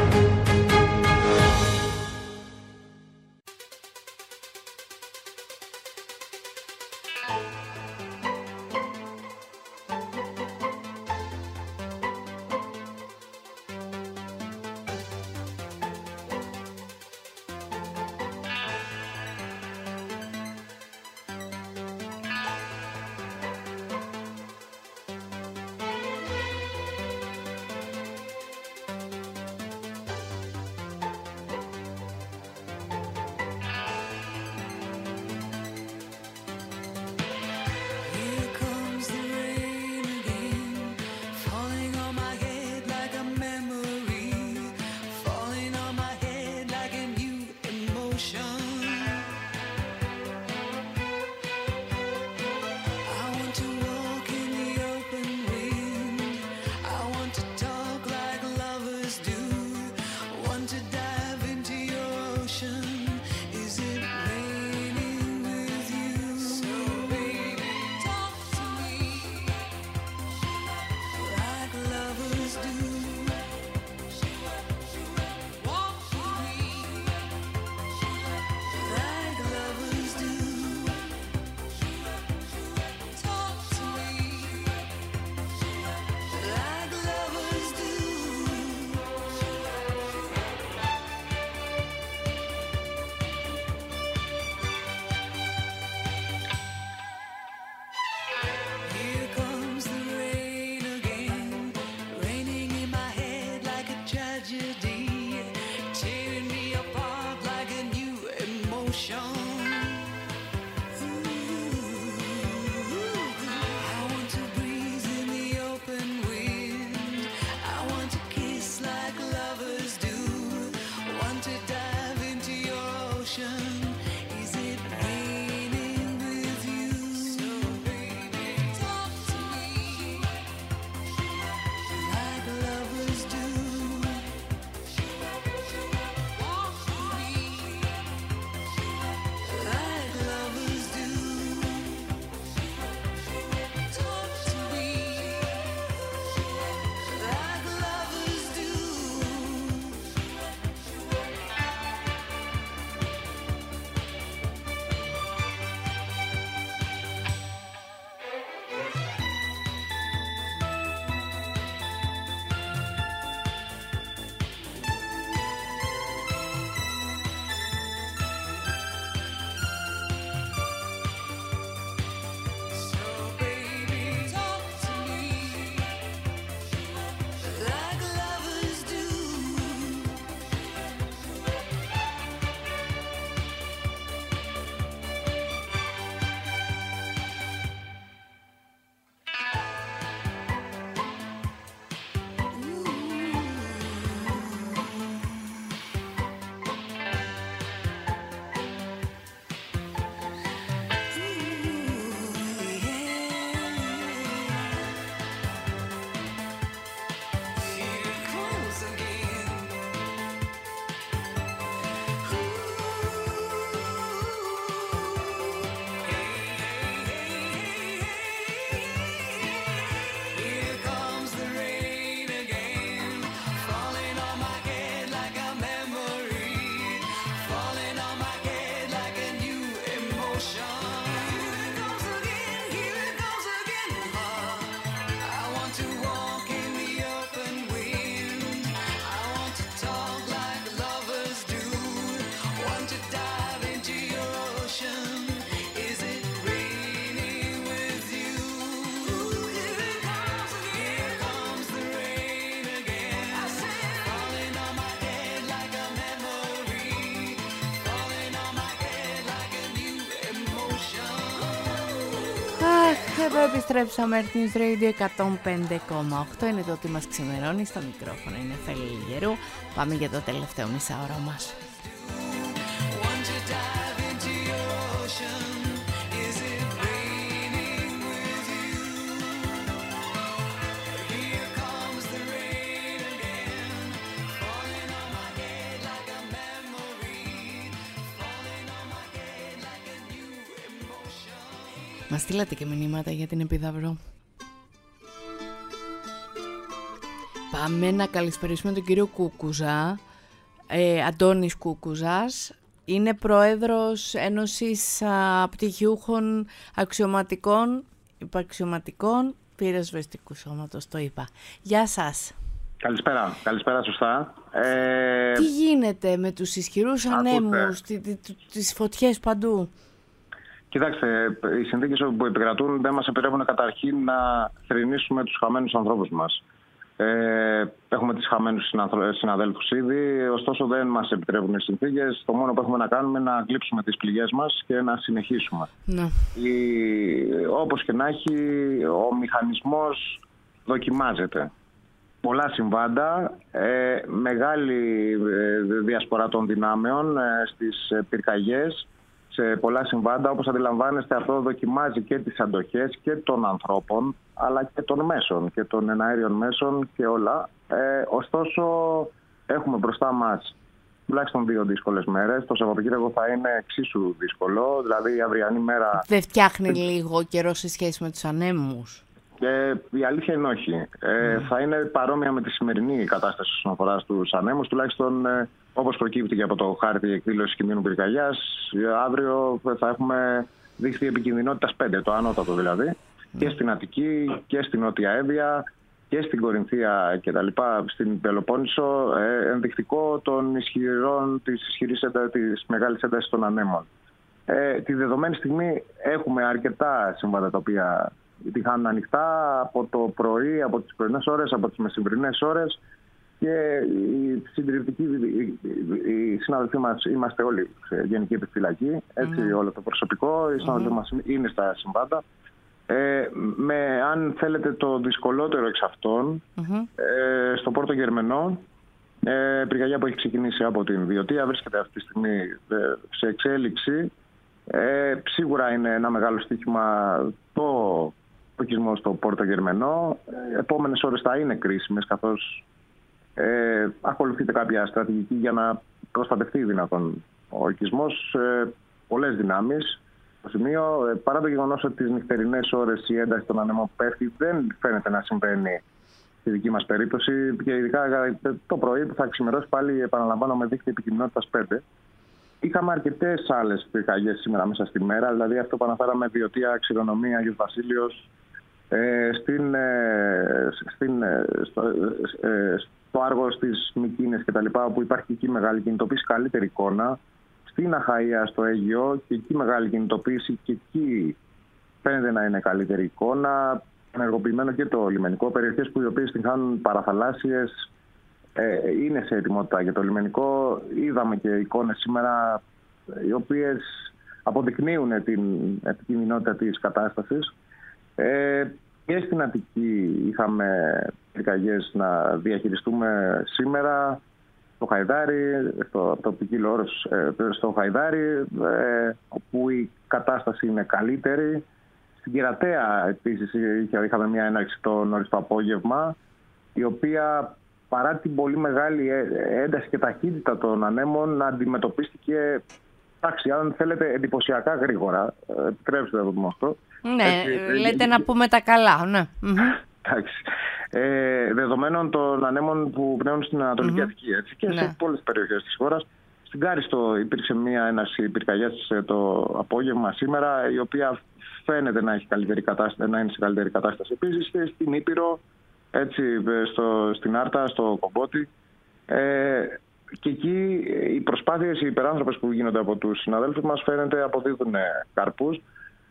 Speaker 2: Εδώ επιστρέψαμε, Earth News Radio 105,8. Είναι το ότι μας ξημερώνει. Στο μικρόφωνο είναι Φέλη Λιγερού. Πάμε για το τελευταίο μισάωρο μας. Μας στείλατε και μηνύματα για την Επίδαυρο. Πάμε να καλησπερίσουμε τον κύριο Κούκουζα. Αντώνης Κούκουζας είναι πρόεδρος Ένωσης Πτυχιούχων Αξιωματικών Υπαξιωματικών Πυροσβεστικού Σώματος, το είπα. Γεια σας.
Speaker 14: Καλησπέρα σωστά.
Speaker 2: Τι γίνεται με τους ισχυρούς ανέμους, τις φωτιές παντού?
Speaker 14: Κοιτάξτε, οι συνθήκες που επικρατούν δεν μας επιτρέπουν καταρχήν να θρηνήσουμε τους χαμένους ανθρώπους μας. Έχουμε τις χαμένους συναδέλφους ήδη, ωστόσο δεν μας επιτρέπουν οι συνθήκες. Το μόνο που έχουμε να κάνουμε είναι να γλύψουμε τις πληγές μας και να συνεχίσουμε. Ναι. Όπως και να έχει, ο μηχανισμός δοκιμάζεται. Πολλά συμβάντα, μεγάλη διασπορά των δυνάμεων στις πυρκαγιές, σε πολλά συμβάντα. Όπως αντιλαμβάνεστε, αυτό δοκιμάζει και τις αντοχές και των ανθρώπων, αλλά και των μέσων και των εναέριων μέσων και όλα. Ωστόσο, έχουμε μπροστά μας τουλάχιστον 2 δύσκολες μέρες. Το Σαββατοκύριακο θα είναι εξίσου δύσκολο, δηλαδή η αυριανή μέρα...
Speaker 2: Δεν φτιάχνει λίγο καιρό σε σχέση με τους ανέμους?
Speaker 14: Η αλήθεια είναι όχι. Θα είναι παρόμοια με τη σημερινή κατάσταση όσον αφορά στους ανέμους, τουλάχιστον όπως προκύπτει και από το χάρτη εκδήλωσης κινδύνου πυρκαγιάς. Αύριο θα έχουμε δίχτυ επικινδυνότητας 5, το ανώτατο δηλαδή, και στην Αττική και στην Νότια Εύβοια και στην Κορινθία κτλ. Στην Πελοπόννησο, ενδεικτικό της μεγάλης έντασης των ανέμων. Τη δεδομένη στιγμή έχουμε αρκετά συμβάντα τα οποία τυχάνουν ανοιχτά από το πρωί, από τις πρωινές ώρες, από τις μεσημβρινές ώρες, και οι συντηρητικοί, οι συνάδελφοί μας, είμαστε όλοι σε γενική επιφυλακή, έτσι, όλο το προσωπικό, οι συνάδελφοί μας είναι στα συμβάντα. Αν θέλετε, το δυσκολότερο εξ αυτών, στο Πόρτο Γερμενό, πυρκαγιά που έχει ξεκινήσει από την Βιωτία, βρίσκεται αυτή τη στιγμή σε εξέλιξη. Σίγουρα είναι ένα μεγάλο στοίχημα το οικισμό στο Πόρτο Γερμενό. Επόμενες ώρες θα είναι κρίσιμες, καθώς ακολουθείται κάποια στρατηγική για να προστατευτεί δυνατόν ο οικισμός. Πολλές δυνάμεις στο σημείο, παρά το γεγονός ότι τις νυχτερινές ώρες η ένταση των ανέμων πέφτει, δεν φαίνεται να συμβαίνει στη δική μας περίπτωση, και ειδικά το πρωί που θα ξημερώσει πάλι, επαναλαμβάνω, με δίκτυο επικινδυνότητας 5. Είχαμε αρκετές άλλες πυρκαγιές σήμερα μέσα στη μέρα, δηλαδή αυτό που αναφέραμε, Βιωτία, Ξηρονομία, Άγιος Βασίλειος, στο Άργος της Μυκίνες κτλ., όπου υπάρχει εκεί μεγάλη κινητοποίηση, καλύτερη εικόνα. Στην Αχαΐα, στο Αίγυο, και εκεί μεγάλη κινητοποίηση, και εκεί φαίνεται να είναι καλύτερη εικόνα. Ενεργοποιημένο και το λιμενικό. Περιοχές που οι οποίες την χάνουν παραθαλάσσιες είναι σε ετοιμότητα για το λιμενικό. Είδαμε και εικόνες σήμερα οι οποίες αποδεικνύουν την επικινδυνότητα της κατάστασης. Και στην Αττική είχαμε πυρκαγιές να διαχειριστούμε σήμερα. Στο Χαϊδάρι, στο ποικίλο όρος στο Χαϊδάρι, όπου η κατάσταση είναι καλύτερη. Στην Κερατέα επίσης είχαμε μια έναρξη το νωρίς το απόγευμα, η οποία παρά την πολύ μεγάλη ένταση και ταχύτητα των ανέμων αντιμετωπίστηκε, εντάξει, αν θέλετε, εντυπωσιακά γρήγορα. Επιτρέψτε να το πούμε αυτό.
Speaker 2: Ναι, λέτε να πούμε τα καλά, ναι.
Speaker 14: Εντάξει. Δεδομένων των ανέμων που πνέουν στην Ανατολική Αττική, έτσι, και σε πολλές περιοχές της χώρας. Στην Κάριστο υπήρξε μια έναρξη πυρκαγιάς το απόγευμα σήμερα, η οποία φαίνεται να, να είναι σε καλύτερη κατάσταση. Επίσης και στην Ήπειρο, έτσι, στην Άρτα, στο Κομπότη. Και εκεί οι προσπάθειες, οι υπεράνθρωπες που γίνονται από τους συναδέλφους μας, φαίνεται αποδίδουν καρπούς.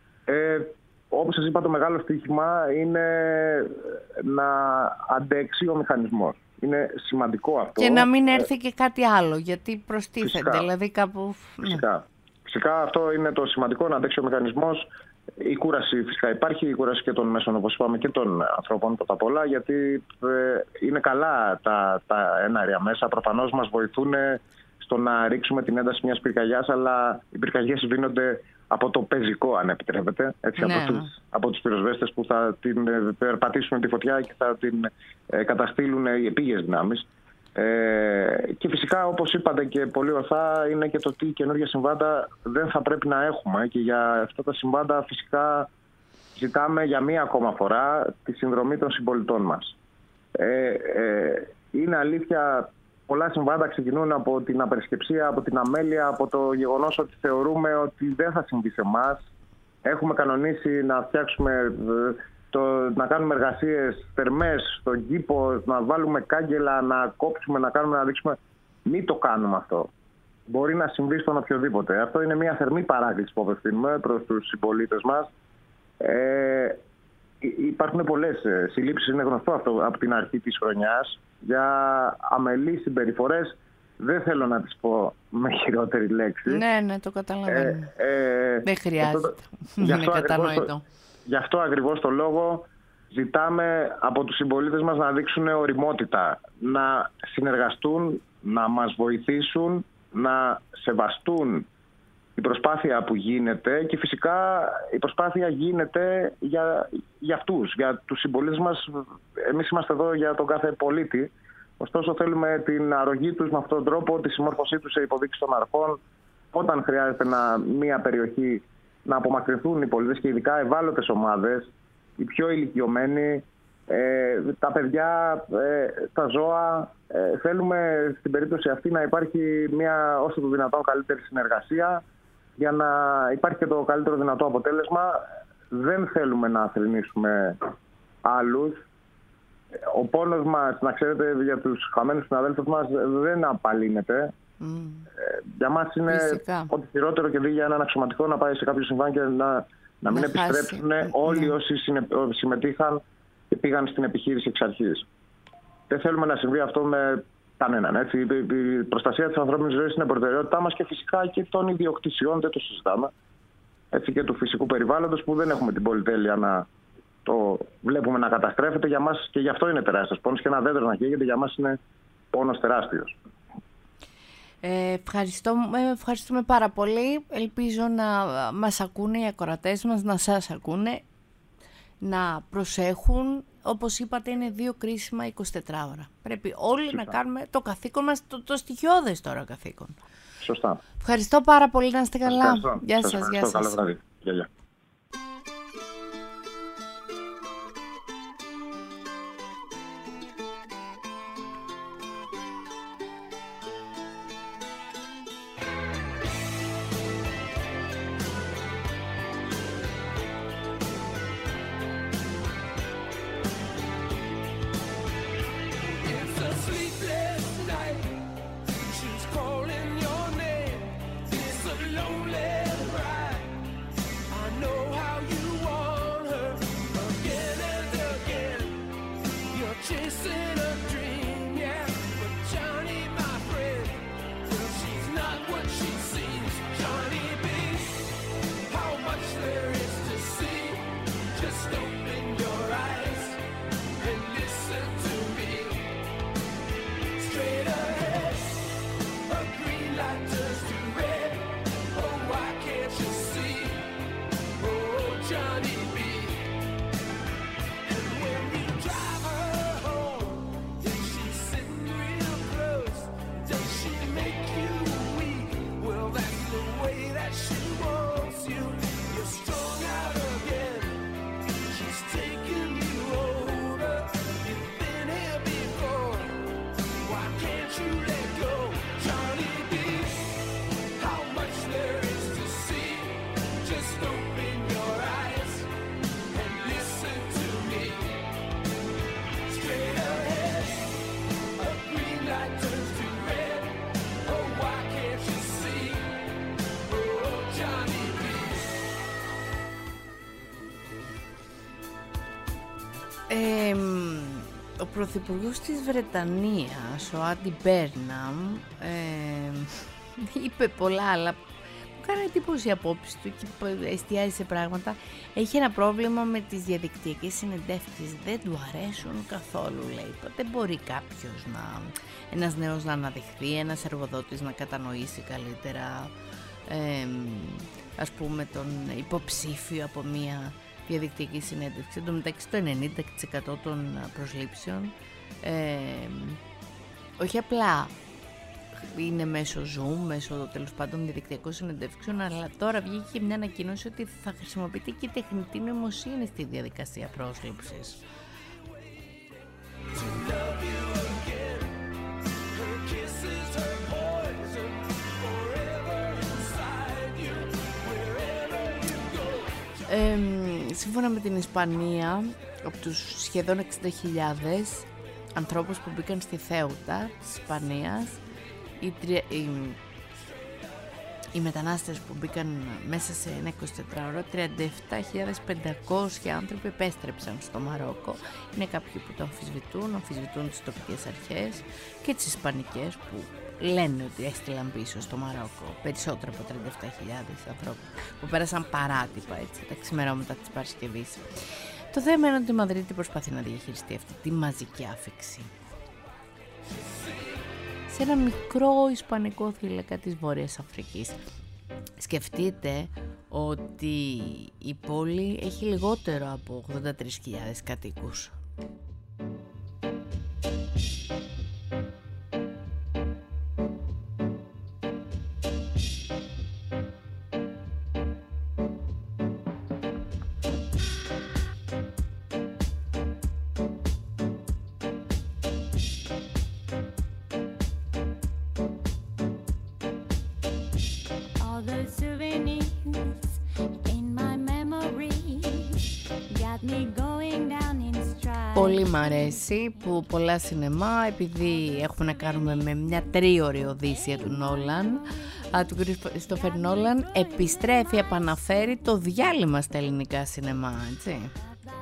Speaker 14: Όπως σας είπα, το μεγάλο στοίχημα είναι να αντέξει ο μηχανισμός. Είναι σημαντικό αυτό.
Speaker 2: Και να μην έρθει και κάτι άλλο, γιατί προστίθεται. Φυσικά. Δηλαδή κάπου...
Speaker 14: Φυσικά αυτό είναι το σημαντικό, να αντέξει ο μηχανισμός. Η κούραση φυσικά υπάρχει, η κούραση και των μέσων, όπως είπαμε, και των ανθρώπων πρώτα απ' όλα, γιατί είναι καλά τα εναέρια μέσα. Προφανώς μας βοηθούν στο να ρίξουμε την ένταση μιας πυρκαγιάς, αλλά οι πυρκαγιές σβήνονται από το πεζικό, αν επιτρέπετε, έτσι, από τους πυροσβέστες που θα την περπατήσουν τη φωτιά και θα την καταστήλουν οι επίγειες δυνάμεις. Και φυσικά, όπως είπατε και πολύ ορθά, είναι και το τι καινούργια συμβάντα δεν θα πρέπει να έχουμε, και για αυτά τα συμβάντα φυσικά ζητάμε για μία ακόμα φορά τη συνδρομή των συμπολιτών μας. Είναι αλήθεια, πολλά συμβάντα ξεκινούν από την απερισκεψία, από την αμέλεια, από το γεγονός ότι θεωρούμε ότι δεν θα συμβεί σε εμάς. Έχουμε κανονίσει να φτιάξουμε, να κάνουμε εργασίες θερμές στον κήπο, να βάλουμε κάγκελα, να κόψουμε, να κάνουμε, να δείξουμε. Μην το κάνουμε αυτό. Μπορεί να συμβεί στον οποιοδήποτε. Αυτό είναι μια θερμή παράκληση που απευθύνουμε προς τους συμπολίτες μας. Υπάρχουν πολλές συλλήψεις, είναι γνωστό αυτό από την αρχή της χρονιάς, για αμελείς συμπεριφορές. Δεν θέλω να τις πω με χειρότερη λέξη.
Speaker 2: Ναι, το καταλαβαίνω. Δεν χρειάζεται. Είναι κατανοητό.
Speaker 14: Γι' αυτό ακριβώς το λόγο ζητάμε από τους συμπολίτες μας να δείξουν ωριμότητα, να συνεργαστούν, να μας βοηθήσουν, να σεβαστούν η προσπάθεια που γίνεται, και φυσικά η προσπάθεια γίνεται για αυτούς, για τους συμπολίτες μας. Εμείς είμαστε εδώ για τον κάθε πολίτη. Ωστόσο θέλουμε την αρρωγή τους με αυτόν τον τρόπο, τη συμμόρφωσή τους σε υποδείξεις των αρχών, όταν χρειάζεται μια περιοχή να απομακρυνθούν οι πολίτες, και ειδικά ευάλωτες ομάδες, οι πιο ηλικιωμένοι, τα παιδιά, τα ζώα. Θέλουμε στην περίπτωση αυτή να υπάρχει μια όσο το δυνατόν καλύτερη συνεργασία, για να υπάρχει και το καλύτερο δυνατό αποτέλεσμα. Δεν θέλουμε να θρηνήσουμε άλλους. Ο πόνος μας, να ξέρετε, για τους χαμένους συναδέλφους μας δεν απαλύνεται. Για μας είναι ό,τι χειρότερο, και δει για έναν αξιωματικό να πάει σε κάποιο συμβάν και να μην επιστρέψουν όλοι όσοι συμμετείχαν και πήγαν στην επιχείρηση εξ αρχής. Δεν θέλουμε να συμβεί αυτό με κανέναν. Έτσι. Η προστασία της ανθρώπινης ζωής είναι προτεραιότητά μας, και φυσικά και των ιδιοκτησιών, δεν το συζητάμε. Έτσι, και του φυσικού περιβάλλοντος, που δεν έχουμε την πολυτέλεια να το βλέπουμε να καταστρέφεται. Για μας, και γι' αυτό είναι τεράστιος πόνος, και ένα δέντρο να καίγεται για μας είναι πόνος τεράστιος.
Speaker 2: Ευχαριστούμε πάρα πολύ. Ελπίζω να μας ακούνε οι ακροατές μας, να σας ακούνε, να προσέχουν. Όπως είπατε, είναι 2 κρίσιμα 24 ώρα. Πρέπει όλοι να κάνουμε το καθήκον μας, το στοιχειώδες τώρα καθήκον.
Speaker 14: Σωστά.
Speaker 2: Ευχαριστώ πάρα πολύ, να είστε καλά. Γεια σας.
Speaker 14: Καλό βράδυ. Γεια.
Speaker 2: Ο πρωθυπουργός της Βρετανίας, ο Άντι Μπέρναμ, είπε πολλά, αλλά μου κάνει εντύπωση η απόψη του και εστιάζει σε πράγματα. Έχει ένα πρόβλημα με τις διαδικτυακές συνεντεύξεις, δεν του αρέσουν καθόλου, λέει. Δεν μπορεί κάποιος ένας νέος να αναδειχθεί, ένας εργοδότης να κατανοήσει καλύτερα, ας πούμε, τον υποψήφιο από μία διαδικτυακή συνέντευξη. Εν τω μεταξύ, το 90% των προσλήψεων όχι απλά είναι μέσω Zoom, μέσω τέλος πάντων διαδικτυακών συνεντεύξεων, αλλά τώρα βγήκε μια ανακοίνωση ότι θα χρησιμοποιείται και η τεχνητή νοημοσύνη στη διαδικασία πρόσληψης. σύμφωνα με την Ισπανία, από τους σχεδόν 60.000 ανθρώπους που μπήκαν στη Θέουτα της Ισπανίας, οι μετανάστες που μπήκαν μέσα σε ένα 24ωρο, 37.500 άνθρωποι επέστρεψαν στο Μαρόκο. Είναι κάποιοι που το αμφισβητούν τις τοπικές αρχές και τις ισπανικές που λένε ότι έστειλαν πίσω στο Μαρόκο περισσότερο από 37.000 ανθρώπους που πέρασαν παράτυπα, έτσι, τα ξημερώματα της Παρασκευής. Το θέμα είναι ότι η Μαδρίτη προσπαθεί να διαχειριστεί αυτή τη μαζική άφηξη σε ένα μικρό ισπανικό θύλακα της Βόρειας Αφρικής. Σκεφτείτε ότι η πόλη έχει λιγότερο από 83.000 κατοίκους. Πολύ μ' αρέσει που πολλά σινεμά, επειδή έχουμε να κάνουμε με μια 3ωρη οδύσσια του Νόλαν, του Κριστόφερ Νόλαν, επιστρέφει, επαναφέρει το διάλειμμα στα ελληνικά σινεμά, έτσι.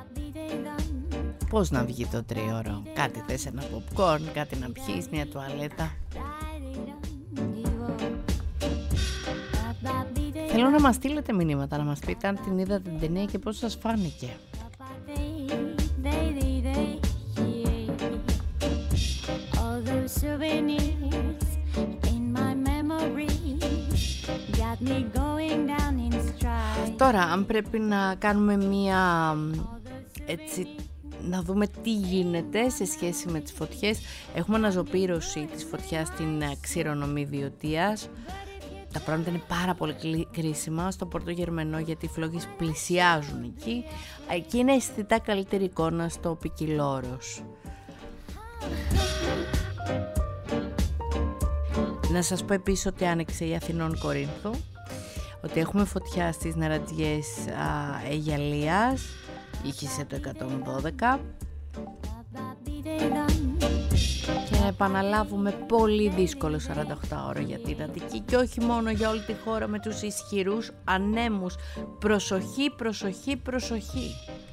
Speaker 2: Πώς να βγει το 3ωρο? Κάτι θες, ένα popcorn, κάτι να πιείς, μια τουαλέτα. Θέλω να μας στείλετε μηνύματα, να μας πείτε αν την είδατε την ταινία και πώς σας φάνηκε. Τώρα, αν πρέπει να κάνουμε μία, έτσι, να δούμε τι γίνεται σε σχέση με τις φωτιές, έχουμε αναζωπήρωση της φωτιάς στην Ξηρονομή Βιωτίας. Τα πράγματα είναι πάρα πολύ κρίσιμα στο Πόρτο Γερμενό, γιατί οι φλόγες πλησιάζουν εκεί. Εκεί είναι αισθητά καλύτερη εικόνα στο Πικιλόρος. Να σας πω επίσης ότι άνοιξε η Αθηνών Κορίνθου, ότι έχουμε φωτιά στις ναρατζιές Αιγιαλίας, ήχησε το 112, και να επαναλάβουμε πολύ δύσκολο 48ωρο για την Αττική και όχι μόνο για όλη τη χώρα με τους ισχυρούς ανέμους. Προσοχή, προσοχή, προσοχή.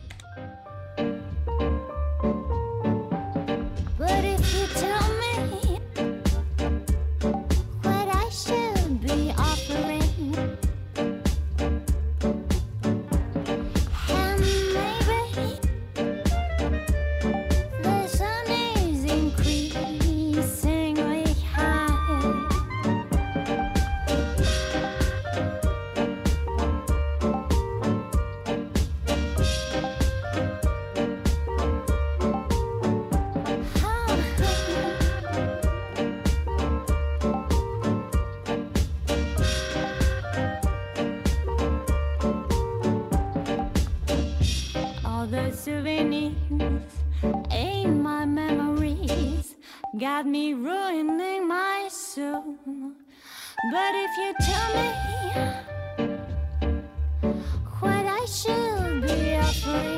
Speaker 15: Got me ruining my soul. But if you tell me what I should be offering,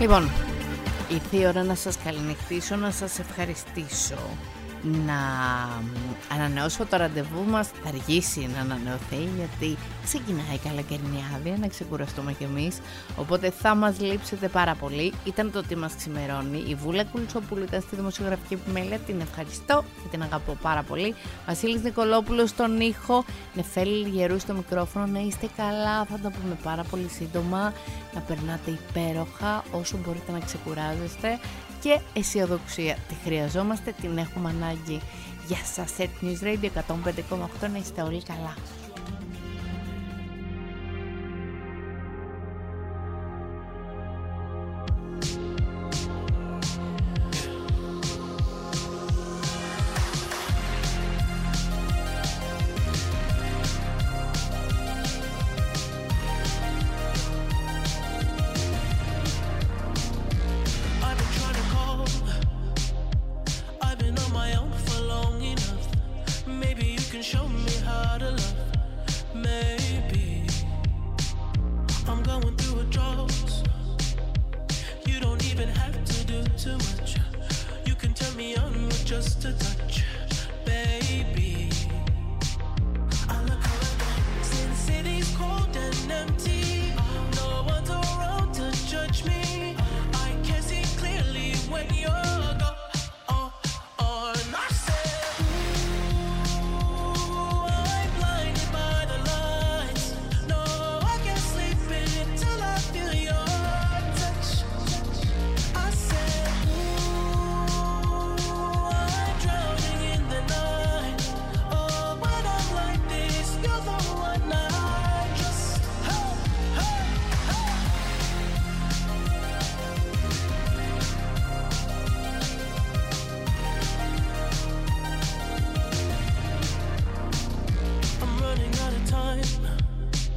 Speaker 2: Λοιπόν, ήρθε η ώρα να σας καληνυχτήσω, να σας ευχαριστήσω, να ανανεώσω το ραντεβού μας. Θα αργήσει να ανανεωθεί γιατί ξεκινάει η καλοκαιρινή άδεια, να ξεκουραστούμε κι εμείς, οπότε θα μας λείψετε πάρα πολύ. Ήταν το Τι μας ξημερώνει. Η Βούλα Κουλτσόπουλου ήταν στη δημοσιογραφική επιμέλεια, την ευχαριστώ και την αγαπώ πάρα πολύ. Βασίλης Νικολόπουλος στον ήχο, Νεφέλη Γερού στο μικρόφωνο. Να είστε καλά, θα τα πούμε πάρα πολύ σύντομα, να περνάτε υπέροχα όσο μπορείτε, να ξεκουράζεστε και αισιοδοξία. Τη χρειαζόμαστε, την έχουμε ανάγκη. Γεια σας, Earth News Radio 105,8, να είστε όλοι καλά.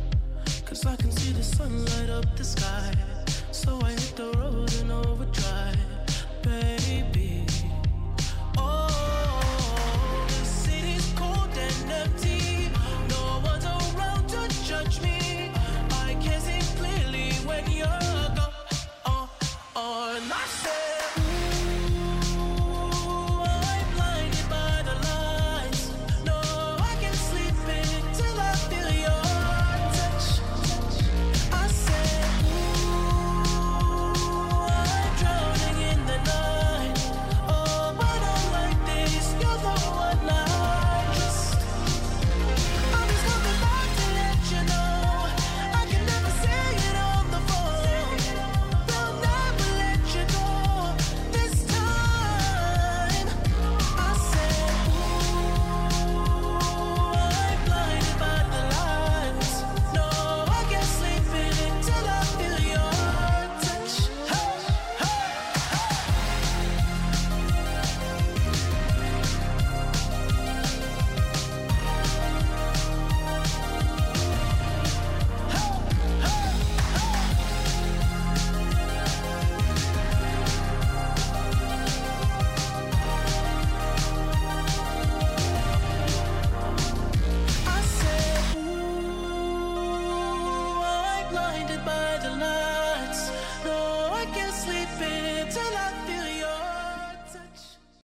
Speaker 10: I can see the sun light up the sky, so I hit the road in overdrive.